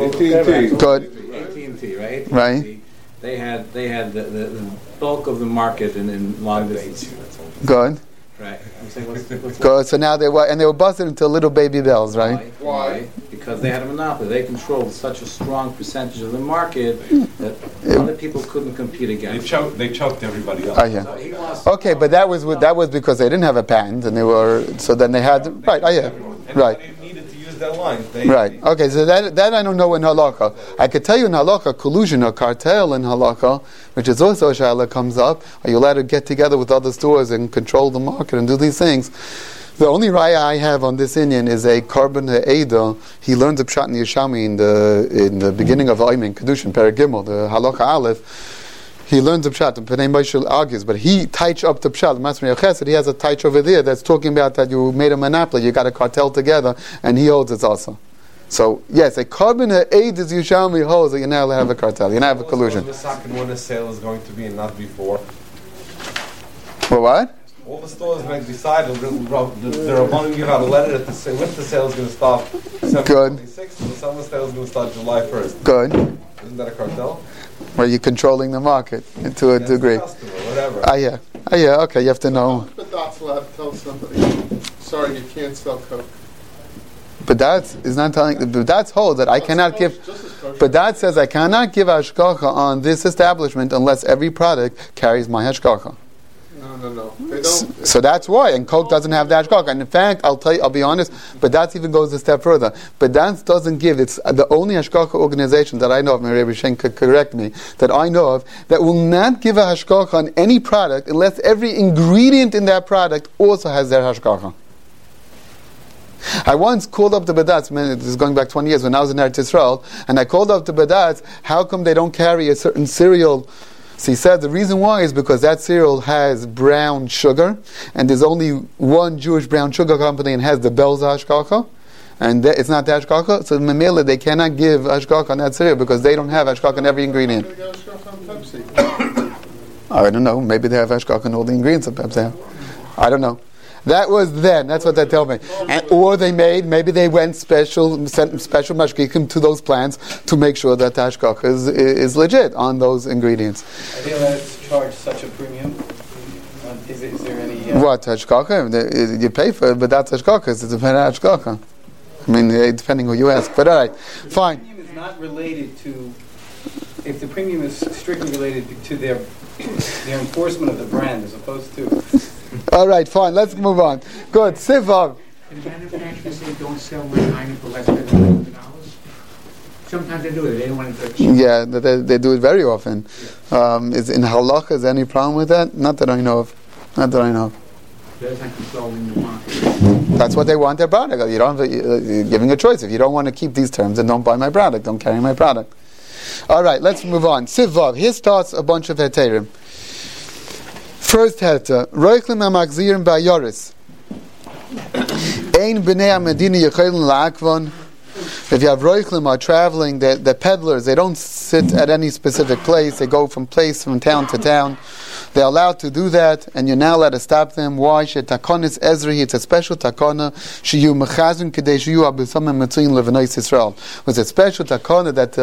Good. AT&T, right? Right. They had the bulk of the market in long distance. Good. Right. I'm saying what's Good. So now they were busted into little baby bells, right? Why? Because they had a monopoly. They controlled such a strong percentage of the market that other people couldn't compete against. They choked everybody else. Oh, yeah. Okay, but that was because they didn't have a patent, and then they had right. Oh, yeah. Right. Their lines. Right. Okay, so that I don't know in halakha. I could tell you in halakha, collusion or cartel in halakha, which is also a shaila comes up. Are you allowed to get together with other stores and control the market and do these things? The only raya I have on this Indian is a Korban Ha'eda. He learns the Pshat in Yeshami in the beginning of Aymin Kedushin, Perek Gimel, the halakha Aleph. He learns the Pshat, and Pnei Moshe argues, but he taich up the Pshat. Masmir Chesed, he has a taich over there that's talking about that you made a monopoly, you got a cartel together, and he holds it's also. So, yes, a Korban Ha'ed is Yeshami holds that you're now allowed to have a cartel, you're not have a collusion. When the sale is going to be and not before. For what? All the stores make decide they're wanting you how to let it at the winter sale is going to start December 26th, and the summer sale is going to start July 1st. Good. Isn't that a cartel? Where you're controlling the market to a degree. Customer, whatever. Yeah, okay, you have to know. But that's allowed to tell somebody, sorry, you can't sell Coke. But that is not telling. But that's hold that I cannot give. But that says I cannot give hashgacha on this establishment unless every product carries my hashgacha. No. They don't. So that's why, and Coke doesn't have the hashgacha. And in fact, I'll be honest, but that even goes a step further. But that doesn't give. It's the only hashgacha organization that I know of. Maybe Rabbi Shen could correct me. That I know of that will not give a hashgacha on any product unless every ingredient in that product also has their hashgacha. I once called up the Badatz, this is going back 20 years, when I was in Eretz Yisrael, and I called up the Badatz, how come they don't carry a certain cereal? So he said the reason why is because that cereal has brown sugar, and there's only one Jewish brown sugar company and has the Belz hashgacha, and it's not the hashgacha, so Mamela, they cannot give hashgacha on that cereal because they don't have hashgacha on every ingredient. I don't know, maybe they have hashgacha on all the ingredients of Pepsi. I don't know. That was then. That's what they tell me. Or maybe they sent special mashgichim to those plants to make sure that the hashgacha is legit on those ingredients. Are they allowed to charge such a premium? Is there any... What, hashgacha? You pay for it, but that's hashgacha. It's a hashgacha. I mean, depending who you ask. But all right, fine. The premium is not related to... If the premium is strictly related to their enforcement of the brand as opposed to... All right, fine. Let's move on. Good. Sivav. Can manufacturers say don't sell my item for less than $100? Sometimes they do it. They don't want to go cheap. Yeah, they do it very often. Is in halacha, is there any problem with that? Not that I know of. That's not controlling the market. That's what they want their product. You don't have you're giving a choice. If you don't want to keep these terms, then don't buy my product. Don't carry my product. All right, let's move on. Sivav. Here starts a bunch of heterim. First heter, Roichlim HaMachzirim Ba'yoris. Ein B'nei HaMedina Yechelin La'akvon. If you have Roichlim are traveling, the peddlers, they don't sit at any specific place. They go from town to town. They're allowed to do that, and you're now allowed to stop them. Why? Takonis Ezra, it's a special takona. Shiyu mechazun kedei shiyu abisamim mitzuyin leVnei Yisrael. Was a special takona that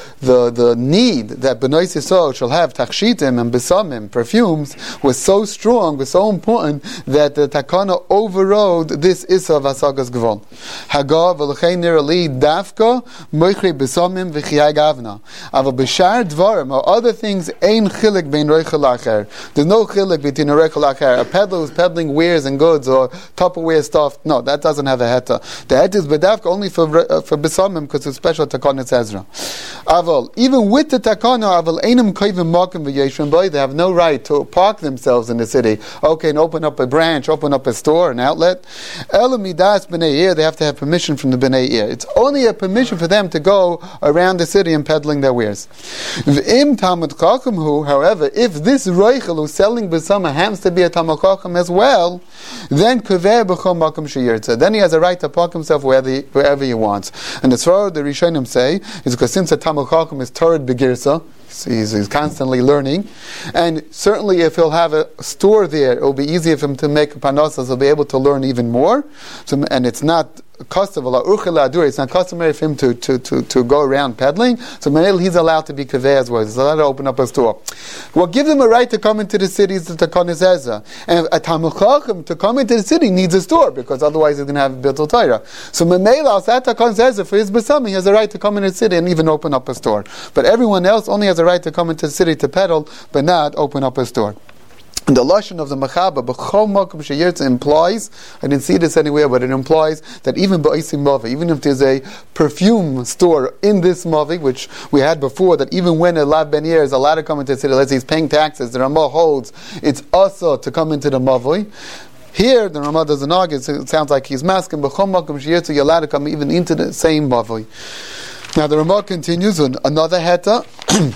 the need that Bnei Yisrael shall have tachshitim and besamim, perfumes, was so strong, was so important that the takona overrode this issa of Hasagas Gvul. Hagav v'lechein nirali dafka moichri besamim v'chiyai gavna. Ava b'shar dvarim or other things ein chilik bein roichel acher. There's no chilik between a roichel acher. A peddler who's peddling wares and goods or Tupperware stuff. No, that doesn't have a heta. The heta is bedavka only for besamim because it's special takana Ezra. Aval, even with the takana, aval einam koivim makim v'yeshrim boy, they have no right to park themselves in the city. Okay, and open up a branch, open up a store, an outlet. Elamidas b'nei ir, they have to have permission from the b'nei ir. It's only a permission for them to go around the city and peddling their wares. V'im tamid chacham hu, however, if this roichel who's selling besamim happens to be a tamid chacham as well, then kaveh b'chom makim sheyirtza. Then he has a right to park himself wherever he wants. And the Svar, the Rishonim say, is because since a tamid chacham is Torah begirsa, he's constantly learning, and certainly if he'll have a store there, it will be easier for him to make panosas. He'll be able to learn even more. So, and it's not customary. It's not customary for him to go around peddling. So he's allowed to be kaveh as well. He's allowed to open up a store. What gives him a right to come into the city is the takonis Ezra. And a tamid chacham to come into the city needs a store because otherwise he's going to have Bitul Torah. So Memela, that takonis Ezra for his besamim, he has a right to come into the city and even open up a store. But everyone else only has a right to come into the city to peddle, but not open up a store. And the lashon of the Mechaba, b'chol makom sheyirtza, implies, I didn't see this anywhere, but it implies that even b'oisim mavi, even if there's a perfume store in this mavi, which we had before, that even when a lav ben yair is allowed to come into the city, let's say he's paying taxes, the Ramah holds, it's also to come into the mavi. Here, the Ramah doesn't argue, it sounds like he's masking, b'chol makom sheyirtza, you're allowed to come even into the same mavi. Now the Ramah continues on another heta.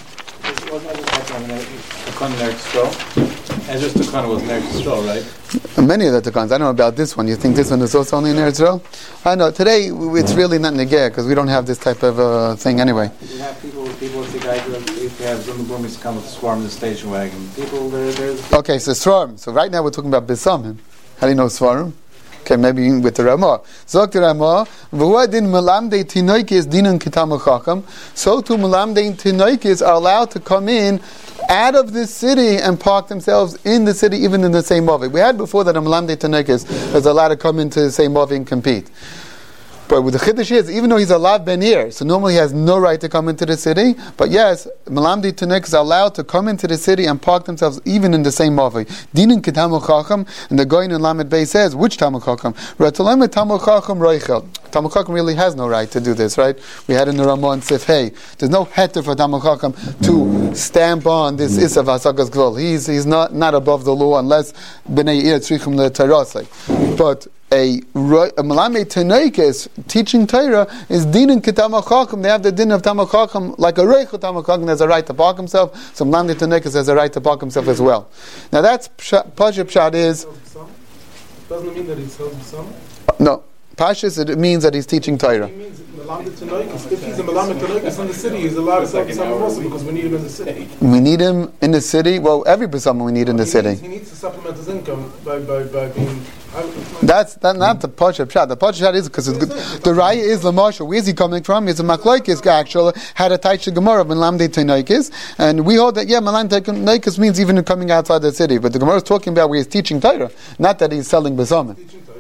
Ezra's Takana was in Eretz Yisrael, right? Many of the Takanas. I don't know about this one. You think this one is also only in Eretz Yisrael? I know. Today, it's really not Negeh, because we don't have this type of thing anyway. You have people with the guy who used to have Zumba come with Swarm the station wagon. People, there's... Okay, so Swarm. So right now we're talking about Besamim. How do you know Swarm? Okay, maybe with the Ramah. Zok the Ramah, v'huwa din melamdei tinoikis dinan kitam chacham. So too melamdei tinoikis are allowed to come in out of this city and park themselves in the city, even in the same mavi. We had before that a melamdei tinoikis is allowed to come into the same mavi and compete. But with the Chiddush is, even though he's a lav ben yair, so normally he has no right to come into the city, but yes, Melamdi Tunik is allowed to come into the city and park themselves even in the same mavi. Dinin Kitamu Chacham, and the Goyin in Lamed Bey says, which Tamu Chacham? Ratolem Tamu Chacham Reichel. Tamu Chacham really has no right to do this, right? We had in the Ramah and Sif Hey. There's no heter for Tamu Chacham to stamp on this Isav Hasagas Gvul. He's not above the law unless B'nai Ir Tzrichum LeTarasai. But a Malamei Tanoikis teaching Torah is din in Kitama Chacham. They have the din of Tama Chacham, like a Reichel Tama Chacham has a right to park himself. So Malamei Tanoikis has a right to park himself as well. Now that's Pasha Pshat is. Doesn't it mean that he's selling some? No. Pashas, it means that he's teaching Torah. He means if he's a Malamed Tanoikis in the city, he's allowed to sell some also because we need him in the city. We need him in the city? Well, every Besamim we need in the city. He needs to supplement his income by being... That's not the Pasha Pshat. The Pasha Pshat is because the Raya is the Marshal. Where's he coming from? It's a Machlaikis actually had a Taisha Gemara of Melamdei Tanoikis, and we hold that Melamdei Tanoikis means even coming outside the city. But the Gemara is talking about where he's teaching Torah, not that he's selling Besamim.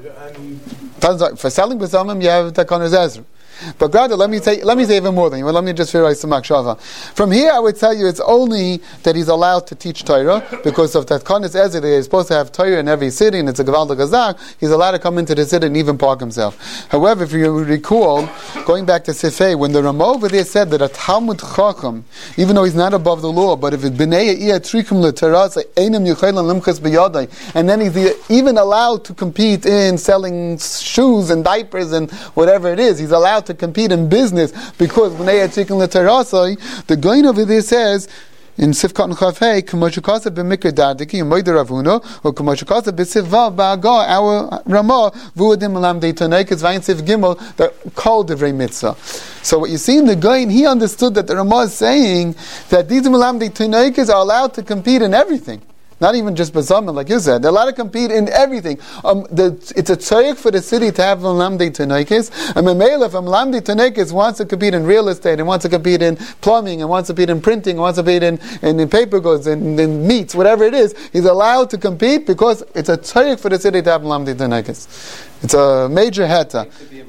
For selling Besamim, you have Takonis Ezra. But rather, let me say even more than you. Let me just figure out some makshava. From here, I would tell you it's only that he's allowed to teach Torah because of that Takonis Ezra. He's supposed to have Torah in every city, and it's a Gevaldik Gazak. He's allowed to come into the city and even park himself. However, if you recall, going back to Sifei, when the Ramah over there said that a Talmud Chacham, even though he's not above the law, but if it's B'nei Iya Trikum LeTarasai Einam Yuchaylan Limchas B'Yadai, and then he's even allowed to compete in selling shoes and diapers and whatever it is, he's allowed to compete in business because B'nei Yitzchak LeTarasai, the Goyin over there says in Sifkat and Chafei, K'moshukasa b'mikra dardiki, Moider Ravuna, or K'moshukasa b'sivva ba'agah, our Ramah, Vuadim Melamdei Tanoikis, Vayin Sif Gimel, the Kol Divrei Mitzvah. So what you see in the Goyin, he understood that the Ramah is saying that these Melamdei Tanoikis are allowed to compete in everything. Not even just Besamim, like you said. They're allowed to compete in everything. It's a tzayik for the city to have Melamdei Tanekis. And Memela, if Melamdei Tanekis wants to compete in real estate, and wants to compete in plumbing, and wants to compete in printing, and wants to compete in paper goods, and in meats, whatever it is, he's allowed to compete because it's a tzayik for the city to have Melamdei Tanekis. It's a major heta.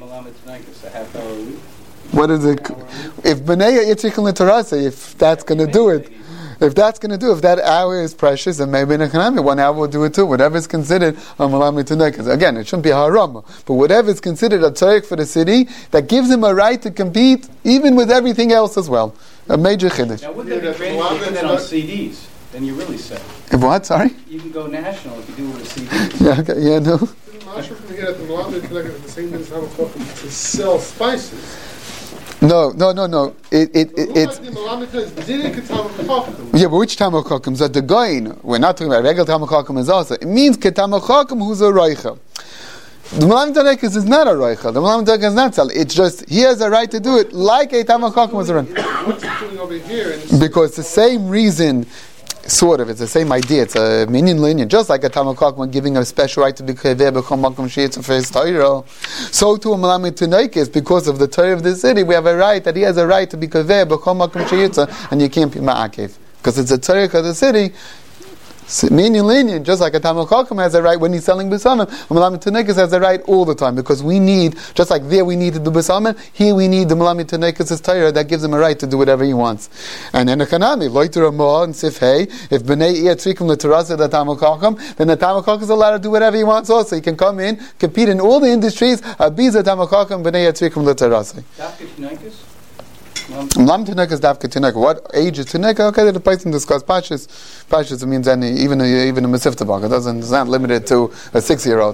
What is it? If B'nai Yitzchak L'Tarasa, if that's going to do it, if that hour is precious, then maybe in a Hanami, 1 hour will do it too. Whatever is considered a Malami Tunekas. Again, it shouldn't be a Harama, but whatever is considered a tzarek for the city, that gives him a right to compete, even with everything else as well. A major chiddush. Now, wouldn't that be great if you put that on CDs? Then you really say. If what? Sorry? You can go national if you do it with CDs. Yeah, okay, yeah, no. To sell spices. No. It's yeah, but which Talmud Chacham? So the Goin, we're not talking about regular Talmud Chacham is also. It means Talmud Chacham who's a Roicha. The Malam Tanekis is not a Roicha. The Malam Tanekis is not sell. It's just he has a right to do it like a Talmud Chacham was a Roicha. What's he doing over here? Because the same reason. Sort of, it's the same idea. It's a minion linear, just like a Talmud Chacham giving a special right to be kaveh b'chol makom sheyitzah for his Torah. So to a Malamid Tuneikis, because of the Torah of the city, we have a right that he has a right to be kaveh b'chol makom sheyitzah, and you can't be ma'akev because it's a Torah of the city. Minion lenient, just like a Talmud Chacham has a right when he's selling Besamim. Malamid Tuneikis has a right all the time because we need, just like there we needed the Besamim, here we need the Malamid Tuneikis' Torah that gives him a right to do whatever he wants. And in a Kanami, Loiter Amor and Sif Hey, if B'nai Iya Tzrikim L'Tarasa the Talmud Chacham, then the Talmud Chacham is allowed to do whatever he wants also. He can come in, compete in all the industries, Abiza Talmud Chacham, B'nai Iya Tzrikim L'Tarasa. Malam Tuneika is Davka Tuneika. What age is Tuneika? Okay, the person discuss Pashas. Pashas means even a Mesivta Bach. It's not limited to a 6-year-old.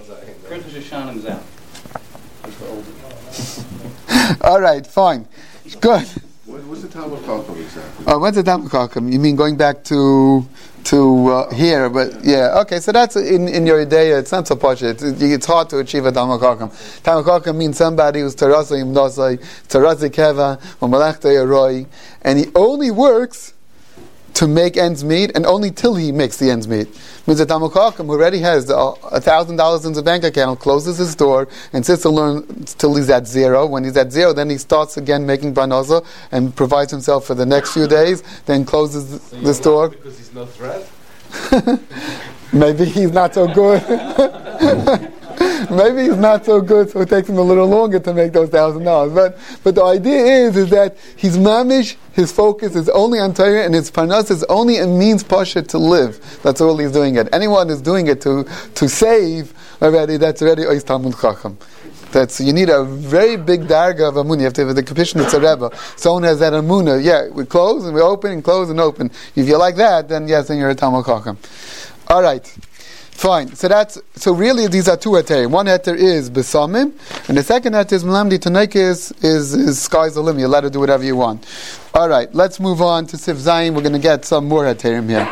All right, fine. Good. What's the Talmud Chacham exactly? What's the Talmud Chacham? You mean going back to here, but yeah, okay, so that's in your idea, it's not so posh, it's hard to achieve a Talmud Chacham. Talmud Chacham means somebody who's Tarasai Imnosai, Tarasai Keva, or Malachtai Aroi, and he only works to make ends meet, and only till he makes the ends meet. Means the Talmud Chacham who already has $1,000 in the bank account, closes his store, and sits to learn till he's at zero. When he's at zero, then he starts again making parnasa and provides himself for the next few days, then closes the store. Because he's no threat? Maybe he's not so good. Maybe he's not so good, so it takes him a little longer to make those $1,000. But the idea is that he's mamish, his focus is only on Torah, and his parnas is only a means pasha to live. That's all he's doing it. Anyone who's doing it to save already, that's already ois Talmud Chacham. You need a very big darga of amunah. You have to have the Kapishna Tzareba. Someone has that amunah. Yeah, we close and we open and close and open. If you're like that, then yes, then you're a Talmud Chacham. All right. Fine. So really these are two heter. One heter is Besamim, and the second heter is Melamdi Tanekis is sky's the limit. You're allowed to do whatever you want. All right, let's move on to Sif Zayin. We're going to get some more heterim here.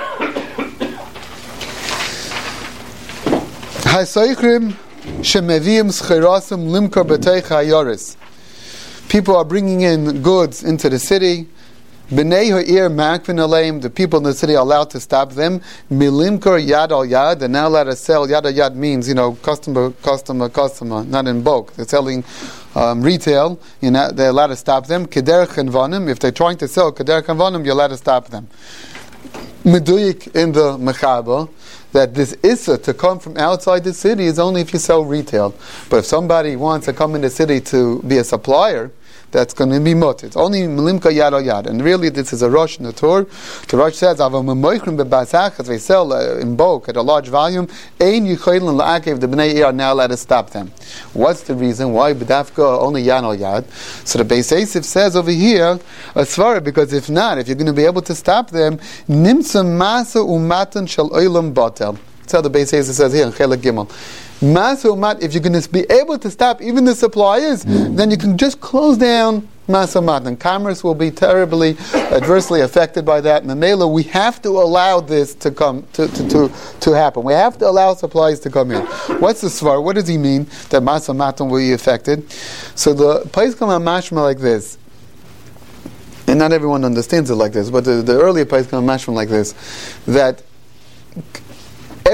Hasoichrim shemevim schirasim limkar b'teicha yoris. People are bringing in goods into the city. B'nei ha'ir makvin aleim, the people in the city are allowed to stop them. Milimkar yad al yad, they're now allowed to sell. Yad al yad means, customer, not in bulk. They're selling retail. They're allowed to stop them. Keder chanvanim, if they're trying to sell keder chanvanim, you're allowed to stop them. Meduyik in the Mechaba, that this Issa to come from outside the city is only if you sell retail. But if somebody wants to come in the city to be a supplier, that's going to be mut. It's only milimka yad al yad. And really this is a Rosh in the Torah. The Rosh says, as they sell in bulk at a large volume, the Bnei are now allowed to stop them. What's the reason? Why b'dafka only yad al yad? So the Beis Yosef says over here, a svara, because if not, if you're going to be able to stop them, nimsa masa umatan shel oilam batel. That's how the Beis Yosef says here in Chelek Gimel. Masomat, if you're going to be able to stop even the suppliers, then you can just close down Masomat, and commerce will be terribly adversely affected by that. Memela, we have to allow this to come to happen. We have to allow supplies to come in. What's the svar? What does he mean that Masomat will be affected? So the place come on mashma like this, and not everyone understands it like this, but the earlier place come on mashma like this, that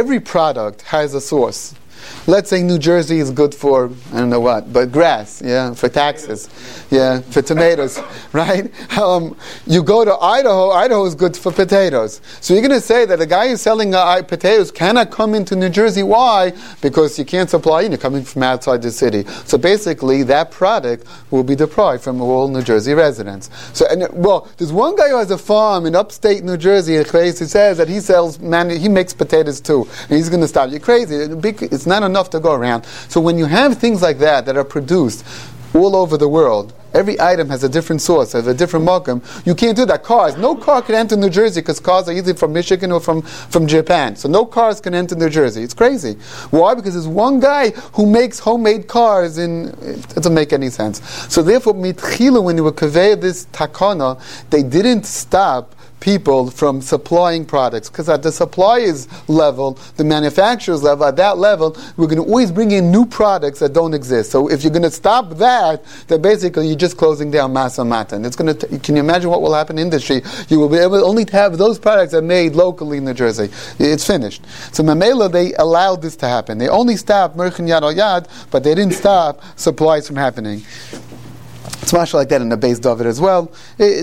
every product has a source. Let's say New Jersey is good for, I don't know what, but grass, yeah, for taxes, yeah, for tomatoes, right? You go to Idaho is good for potatoes. So you're going to say that the guy who's selling potatoes cannot come into New Jersey. Why? Because you can't supply, and you're coming from outside the city. So basically, that product will be deprived from all New Jersey residents. So, there's one guy who has a farm in upstate New Jersey, who says that he makes potatoes too, and he's going to stop. You're crazy. It's not enough to go around. So when you have things like that are produced all over the world, every item has a different source, has a different markum. You can't do that. No car can enter New Jersey because cars are either from Michigan or from Japan. So no cars can enter New Jersey. It's crazy. Why? Because there's one guy who makes homemade cars, and it doesn't make any sense. So therefore, mitchila, when they were conveyed this takana, they didn't stop people from supplying products, because at the supplier's level, the manufacturer's level, at that level, we're going to always bring in new products that don't exist. So if you're going to stop that, then basically you're just closing down Masa Matan. It's going to. Can you imagine what will happen in industry? You will be able only to have those products that are made locally in New Jersey. It's finished. So Mamela, they allowed this to happen. They only stopped Merchan Yad al Yad, but they didn't stop supplies from happening. It's much like that in the Beis David as well.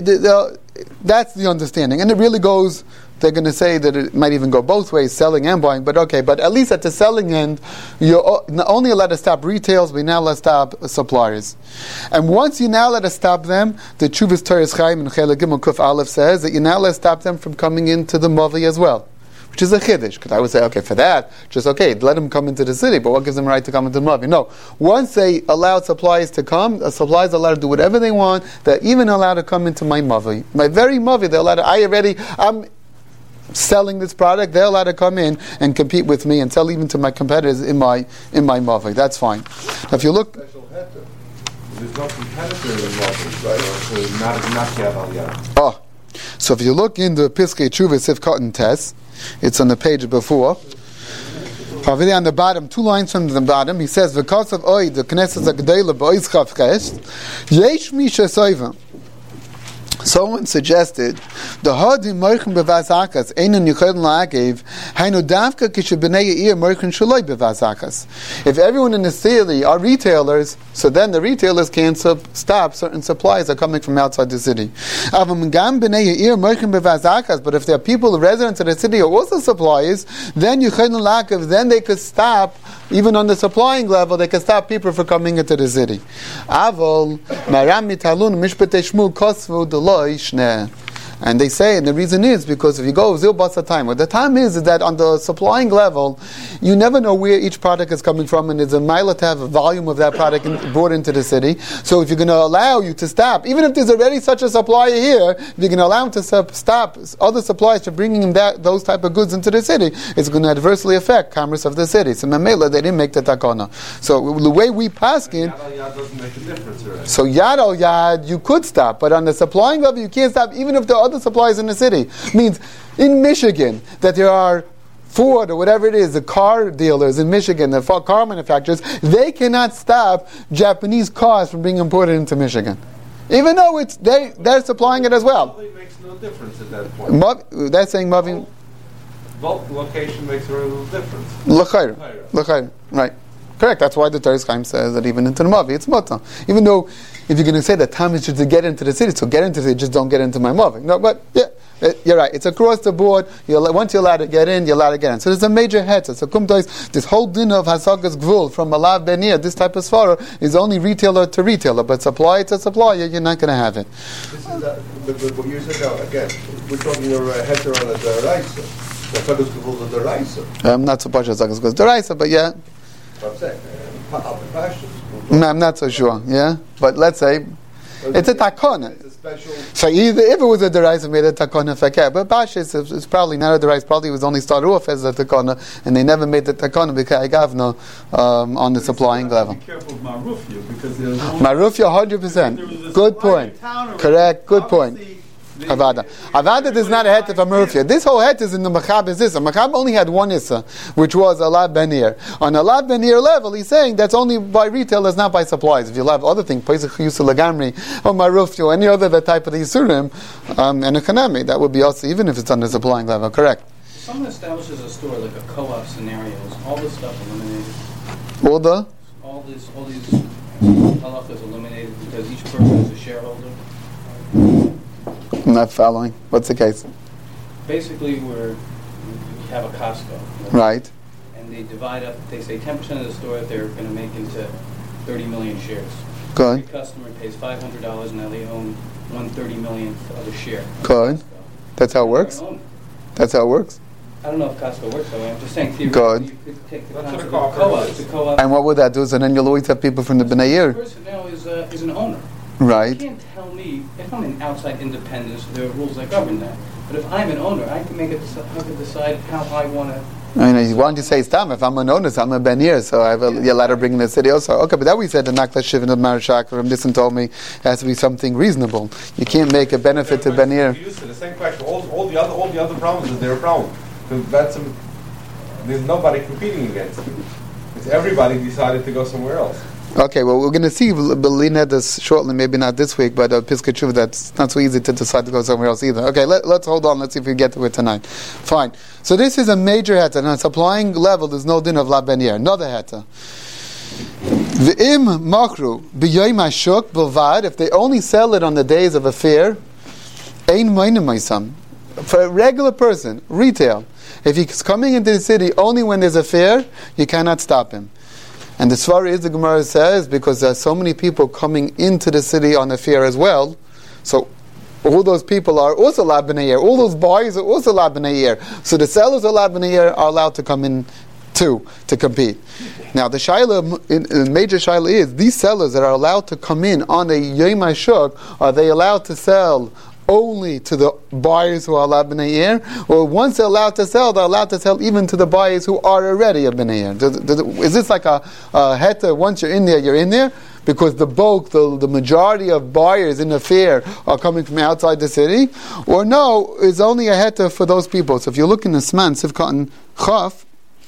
That's the understanding. And it really goes, they're going to say that it might even go both ways, selling and buying, but okay. But at least at the selling end, you're not only allowed to stop retails, but you're now allowed to stop suppliers. And once you're now allowed to stop them, the Chuvas Teres Chaim and Chelek Gimel Kuf Aleph says that you're now allowed to stop them from coming into the Mavi as well, which is a chiddush. Because I would say, okay, for that, just okay, let them come into the city, but what gives them the right to come into the Mavi? No. Once they allow suppliers to come, the suppliers are allowed to do whatever they want. They're even allowed to come into my Mavi. My very Mavi, they're allowed to, I'm selling this product, they're allowed to come in and compete with me and sell even to my competitors in my Mavi. That's fine. Now, if you look... There's no competitor in Mavi, right? Not yet on yet. Oh. So if you look in the Piskei Tshuva Sifkat and Tes, it's on the page before. Over there on the bottom, 2 lines from the bottom, he says, "V'kos of oid the Knesset Agdela b'ois chavches, yesh mi shesoiva." Someone suggested the hadim merchen bevasakas einen yichon la'akev hainu davka kishabnei yeir merchen shaloi bevasakas. If everyone in the city are retailers, so then the retailers can't stop certain supplies that are coming from outside the city. Avam gam bnei yeir merchen bevasakas. But if there are people, residents of the city, who are also suppliers, then yichon la'akev, then they could stop. Even on the supplying level, they can stop people from coming into the city. Avol maram mitalun mishpatei shmul kosvu deloi shneh. And they say, and the reason is because if you go zil basa time, what the time is that on the supplying level, you never know where each product is coming from, and it's a mile to have a volume of that product brought into the city. So if you're going to allow you to stop, even if there's already such a supplier here, if you're going to allow them to stop other suppliers from bringing those type of goods into the city, it's going to adversely affect commerce of the city. So Mamela, they didn't make the takana. So the way we paskin, Yad al Yad doesn't make a difference already. So Yad al Yad, you could stop, but on the supplying level, you can't stop, even if there are other suppliers in the city. Means in Michigan that there are Ford or whatever it is, the car dealers in Michigan, the car manufacturers, they cannot stop Japanese cars from being imported into Michigan, even though they're supplying it as well. It makes no difference at that point. They're saying moving. Both location makes a little difference. L'chayr, right? Correct. That's why the Teres Chaim says that even into the Mavi, it's Mata. Even though, if you're going to say that time is just to get into the city, so get into the city, just don't get into my Mavi. No, but yeah, you're right. It's across the board. Once you're allowed to get in, you're allowed to get in. So there's a major hetzah. So kumtois, this whole din of Hasagas Gvul from Malav Benir, this type of svara is only retailer to retailer, but supplier to supplier, you're not going to have it. This is what you said now. Again, we're talking a heter on a deraisa. Hasagas Gvul is a deraisa. I'm not so much Hasagas Gvul deraisa, but yeah. I'm saying, I'm not so sure, yeah? But let's say, it's a takona. It's a special... So either if it was a deraisa, made a takona fakir. But Bashis is probably not a deraisa, probably it was only started off as a takona, and they never made the takona because I gavna on the supplying level. Be careful of Marufia, because there's Marufia, 100%. Good point. Correct, good point. Avada. Avada is not a het of a Marufia. This whole het is in the Machab is Issa. Machab only had one Issa, which was Alav Benir. On Alav Benir level, he's saying that's only by retailers, not by supplies. If you have other things, Pesach Yusa Lagamri, or Marufia, or any other type of the Yisurim, and Economy, that would be also, even if it's on the supplying level, correct? someone establishes a store like a co-op scenarios, all this stuff eliminated. All these halakha is eliminated because each person is a shareholder. I'm not following. What's the case? Basically, you have a Costco. Right. And they divide up, they say 10% of the store that they're going to make into 30 million shares. Good. Every customer pays $500, now they own 1/30 millionth of a share. Good. That's how it works? That's how it works? I don't know if Costco works that way. I'm just saying theoretically you could take the concept of co-op. And what would that do? So then you'll always have people from the Bnei Yair. The person now is an owner. Right. You can't tell me, if I'm an outside independent, there are rules that govern that. But if I'm an owner, I can decide how I want to. I mean, why don't you say Stam? If I'm an owner, so I'm a Ben Yair, so you're allowed to bring in the city also. Okay, but that we said the Nakla Shivin of Marashak from this and told me it has to be something reasonable. You can't make a benefit to Ben Yair. The same question. All the other problems is their problem. There's nobody competing against it. It's everybody decided to go somewhere else. Okay, well, we're going to see Berlin had this shortly, maybe not this week, but Piskei Teshuva, that's not so easy to decide to go somewhere else either. Okay, let's hold on, let's see if we get to it tonight. Fine. So this is a major heta. Now, supplying level, there's no din of La Ben Yair. Another heta. V'im makru b'yoyim hashuk b'vad, if they only sell it on the days of a fair, ein moinim maisam. For a regular person, retail, if he's coming into the city only when there's a fair, you cannot stop him. And the Svar is, the Gemara says, because there are so many people coming into the city on the fair as well, so all those people are also La B'nai Yair. All those buyers are also La B'nai Yair. So the sellers of La B'nai Yair are allowed to come in too, to compete. Now the major shaila is, these sellers that are allowed to come in on a Yom HaShuk, are they allowed to sell only to the buyers who are La B'nai Yair, or once they're allowed to sell, they're allowed to sell even to the buyers who are already a B'nai Yair? Is this like a heta, once you're in there, you're in there? Because the bulk, the majority of buyers in the fair are coming from outside the city? Or no, it's only a heta for those people. So if you look in the Sman, Sivkot and Chaf,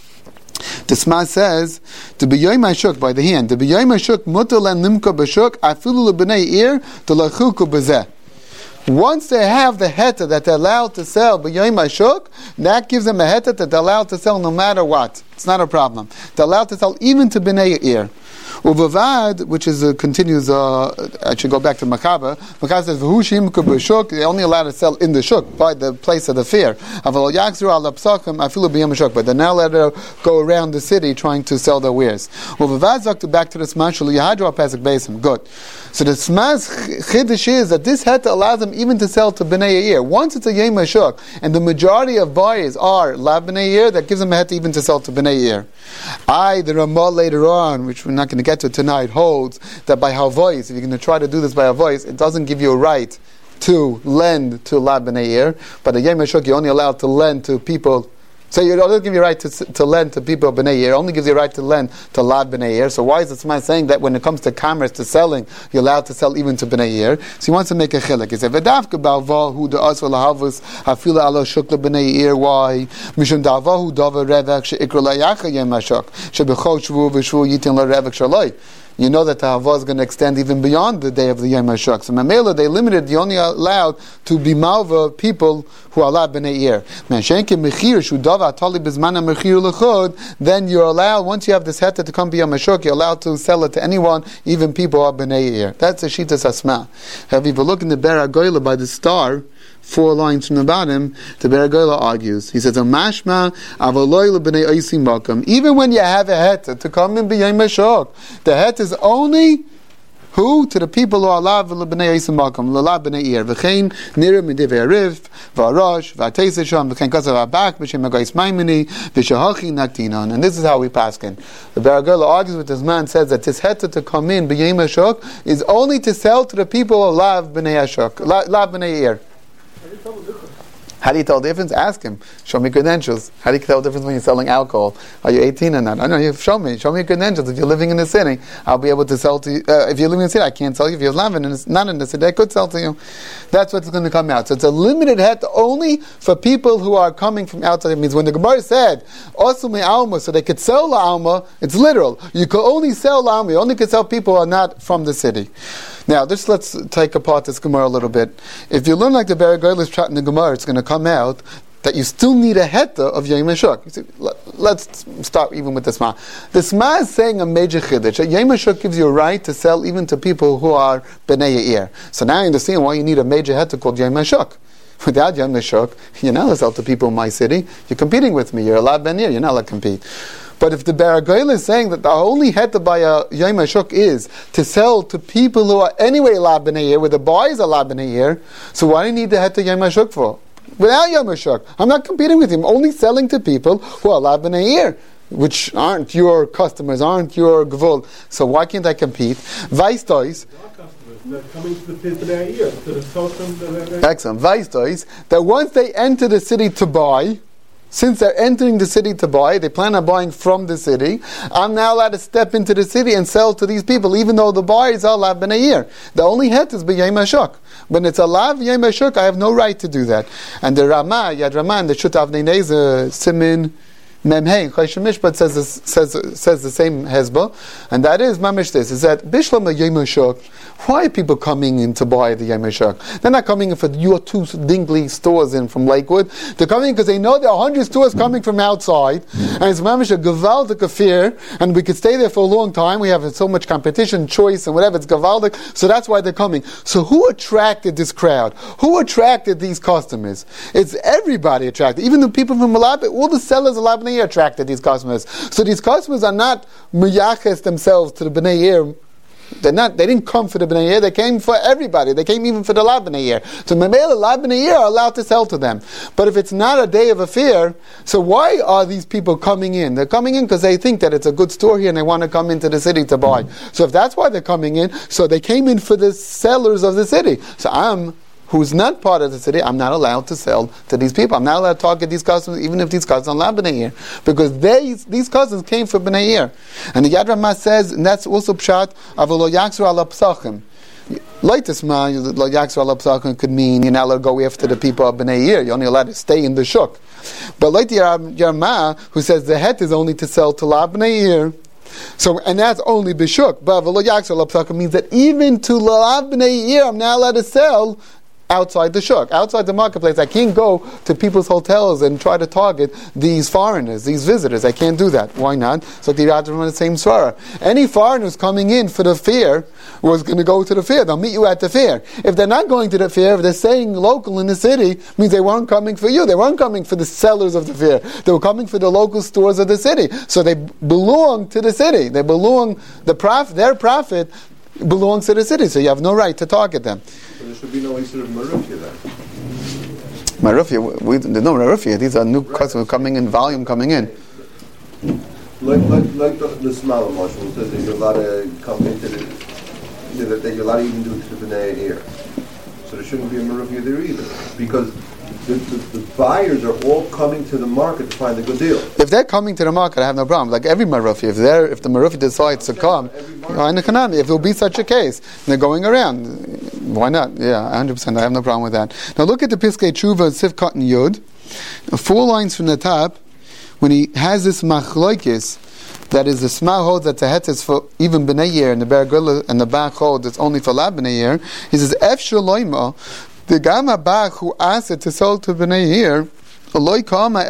the Sma says, to be Yom HaShuk, by the hand, to be Yom HaShuk, mutal and nimka b'shuk, afilu l'b'nai Yair, to lachuku b'zeh. Once they have the heta that they're allowed to sell b'yom hashuk, that gives them a heta that they're allowed to sell no matter what. It's not a problem. They're allowed to sell even to b'nei Yair. Uvavad, which is continues. I should go back to Makaba. Makaba says v'hu shimku b'shuk. They're only allowed to sell in the shuk, by the place of the fair. Aval yakzru al psakim afilu b'yom hashuk. But they're not allowed to go around the city trying to sell their wares. Uvavad zaktu back to the smashul yahadru pesach beisim. Good. So the Smas Chiddush is that this heta allows them even to sell to B'nai Yair. Once it's a Yom HaShuk, and the majority of buyers are La B'nai Yair, that gives them a heta even to sell to B'nai Yair. The Ramah later on, which we're not going to get to tonight, holds that by Havois, if you're going to try to do this by Havois, it doesn't give you a right to lend to La B'nai Yair, but a Yom HaShuk you're only allowed to lend to people. So it doesn't give you a right to lend to people of B'nai Yair. It only gives you a right to lend to La B'nai Yair. So why is the Tzemach saying that when it comes to commerce, to selling, you're allowed to sell even to B'nai Yair? So he wants to make a chilek. He said, "V'davka ba'avah hu da'as v'lahavus hafila alo shukla B'nai Yair. Why? Mishum da'avah hu davar revach she'ikra layacha yem hashuk she'bechol shvu v'shvu yitin la revach shaloi." You know that the Havah is going to extend even beyond the day of the Yom HaShuk. So Mamela, they limited, you're only allowed to be malva people who are La B'nai Yair. Then you're allowed, once you have this heta to come to Yom HaShuk, you're allowed to sell it to anyone, even people who are B'nai Yair. That's the Shitas Asma. If you look in the Ber HaGoyla by the star, 4 lines from the bottom, the Ber HaGoyla argues. He says, "Mashma avaloy lebnei oisim makam." Even when you have a heta to come in b'yom hashuk, the heta is only who? To the people who are alav lebnei oisim makam, lalav b'nei Yair. V'chein nirim midivei arif v'arosh v'ateis sham v'chein kasav abak b'shem agais maimini v'shahachi naktinon. And this is how we paskin. The Ber HaGoyla argues with this man, says that this heta to come in b'yom hashuk is only to sell to the people who are alav b'nei hashuk, alav b'nei Yair. How do you tell the difference? Ask him. Show me credentials. How do you tell the difference when you're selling alcohol? Are you 18 or not? I know you. Show me credentials. If you're living in the city, I'll be able to sell to you. If you're living in the city, I can't sell you. If you're living not in the city, I could sell to you. That's what's going to come out. So it's a limited het only for people who are coming from outside. It means when the Gemara said "Osumi alma," so they could sell la alma, it's literal. You could only sell la alma. You only could sell people who are not from the city. Now, let's take apart this Gemara a little bit. If you learn like the Ber HaGoyla is in the Gemara, it's going to come out that you still need a heta of Yom HaShuk. Let's start even with the Sma. The Sma is saying a major chiddush. Yom HaShuk gives you a right to sell even to people who are B'nai Yair. So now you understand why you need a major heta called Yom HaShuk. Without Yom HaShuk, you're not allowed to sell to people in my city. You're competing with me. You're allowed B'nai Yair. You're not allowed to compete. But if the Baragoyla is saying that the only heta by a Yom HaShuk is to sell to people who are anyway allowed B'nai Yair, where the buyer is allowed B'nai Yair, so why do you need the heta Yom HaShuk for? Without Yom HaShuk, I'm not competing with him. I'm only selling to people who are allowed B'nai Yair, which aren't your customers, aren't your gvul. So why can't I compete? Vice dois. They're coming to the B'nai Yair, to the Totem. Excellent. Vice dois, that once they enter the city to buy, since they're entering the city to buy, they plan on buying from the city, I'm now allowed to step into the city and sell to these people, even though the buyers are allowed B'nai Yair. The only het is B'Yom HaShuk. When it's allowed Yom HaShuk, I have no right to do that. And the Ramah, Yad Ramah, the Shut Avnei Nezer, Simin, Memhei, Choshen Mishpat says the same hezbollah, and that is mamish this, is that Bishlam Yom HaShuk, why are people coming in to buy the Yom HaShuk? They're not coming in for your 2 Dingley stores in from Lakewood. They're coming because they know there are 100 stores coming from outside, and it's mamish a gavaldik affair, and we could stay there for a long time. We have so much competition, choice, and whatever. It's gavaldik, so that's why they're coming. So who attracted this crowd? Who attracted these customers? It's everybody attracted, even the people from Malabit. All the sellers of B'nai Yair attracted these customers. So these customers are not muyaches themselves to the B'nai Yair. They didn't come for the B'nai Yair, they came for everybody. They came even for the Lav B'nai Yair. So Mamela Lav B'nai Yair are allowed to sell to them. But if it's not a day of a fair, so why are these people coming in? They're coming in because they think that it's a good store here and they want to come into the city to buy. So if that's why they're coming in, so they came in for the sellers of the city. So who's not part of the city, I'm not allowed to sell to these people. I'm not allowed to target these customers, even if these customers are not B'nai Yair, because these customers came for B'nai Yair. And the Yad Ramah says, and that's also pshat, Avolo Yaksru ala Psachim. Leitisma, Lo Yaksru ala Psachim could mean you're not allowed to go after the people of B'nai Yair. You're only allowed to stay in the shuk. But like the Yad Ramah, who says the het is only to sell to La B'nai Yair. So, and that's only b'shuk. But Avolo Yaksru ala Psachim means that even to La B'nai Yair, I'm not allowed to sell outside the shuk, outside the marketplace. I can't go to people's hotels and try to target these foreigners, these visitors. I can't do that. Why not? So the Yad Ramah the same svara. Any foreigners coming in for the fair was going to go to the fair. They'll meet you at the fair. If they're not going to the fair, if they're staying local in the city, means they weren't coming for you. They weren't coming for the sellers of the fair. They were coming for the local stores of the city. So they belong to the city. They belong, their profit belongs to the city. So you have no right to target them. So there should be no issue of Marufia then. Marufia, there's no Marufia. These are new customers coming in, volume coming in. Like the smaller marshal says that you're allowed to come into that you're allowed to even do it to the B'nai Yair. So there shouldn't be a Marufia there either. Because the buyers are all coming to the market to find a good deal. If they're coming to the market, I have no problem. Like every Marufi, if the Marufi decides to come, if there will be such a case, and they're going around, why not? Yeah, 100%. I have no problem with that. Now look at the Piskei Tshuva Sifkat and Yud, 4 lines from the top, when he has this machloikis, that is the smahod that's a hetes for even B'nai Yair, and the Beragula and the Bachod that's only for La B'nai Yair. He says, Ef Shaloima, the Gama Bach who asked it to sell to B'nai Yair, he understood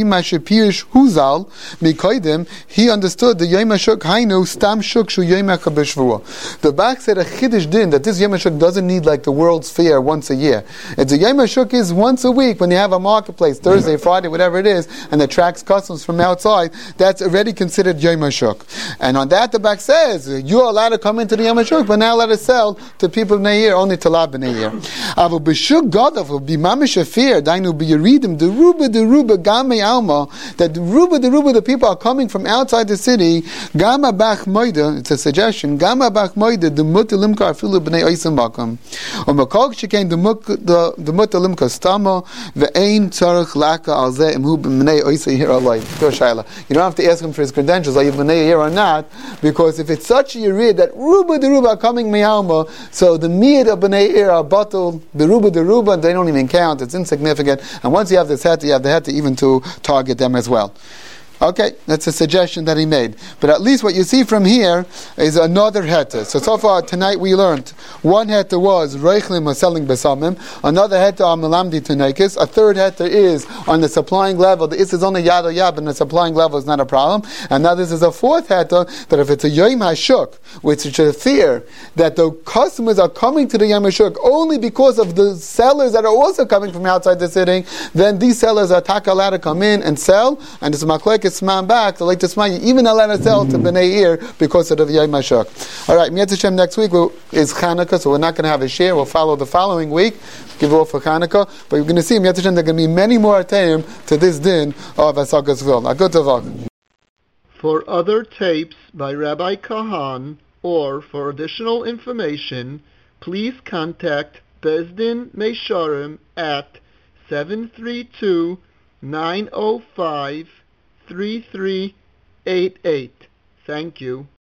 the Yom HaShuk Hainu Stam Shuk Shu Yom HaKabeshvua. The Bach said a Chiddush din that this Yom HaShuk doesn't need like the world's fair once a year. It's a Yom HaShuk is once a week when you have a marketplace, Thursday, Friday, whatever it is, and attracts customers from outside. That's already considered Yom HaShuk. And on that the Bach says you're allowed to come into the Yom HaShuk, but not allowed to sell to people of B'nai Yair, only to La B'nai Yair. Avo b'shuk Gadav will be mamish a fair. Dainu b'yeridim the Ruba Game Alma, that the Ruba, the people are coming from outside the city. Gama Bach Moida, it's a suggestion. Gama Bach Moida, the Mutalimka Afilu B'nei Oisam Bakam. Or Makog Shekain the Mutalimka Stama, Ve'ain Tzarech Laka Alze Imhu B'nei Oisam here alive. You don't have to ask him for his credentials, are you B'nei here or not? Because if it's such a yerid that Ruba are coming Me'alma, so the Miyad of B'nei Ir are bottled, the Ruba, they don't even count, it's insignificant. And once you have this head, you have the head to even to target them as well. Okay, that's a suggestion that he made. But at least what you see from here is another heter. So far tonight we learned one heter was reichlim or selling besamim, another heter on melamdi tunekis, a third heter is on the supplying level. The is only yad or yad, and the supplying level is not a problem. And now this is a fourth heter that if it's a yom hashuk, which is a fear that the customers are coming to the yom hashuk only because of the sellers that are also coming from outside the city, then these sellers are allowed to come in and sell, and it's machlekes sman back to like to sman even allowed to sell to Bnei Ir because of the Yom HaShuk. All right, Mi'at Hashem next week is Chanukah, so we're not going to have a share. We'll follow the following week, give it all for Chanukah, but you're going to see Mi'at Hashem there are going to be many more atayim to this din of Asagas Vil. A good tavak. For other tapes by Rabbi Kahan or for additional information, please contact Bezdin Meisharim at 732-905-3388. Thank you.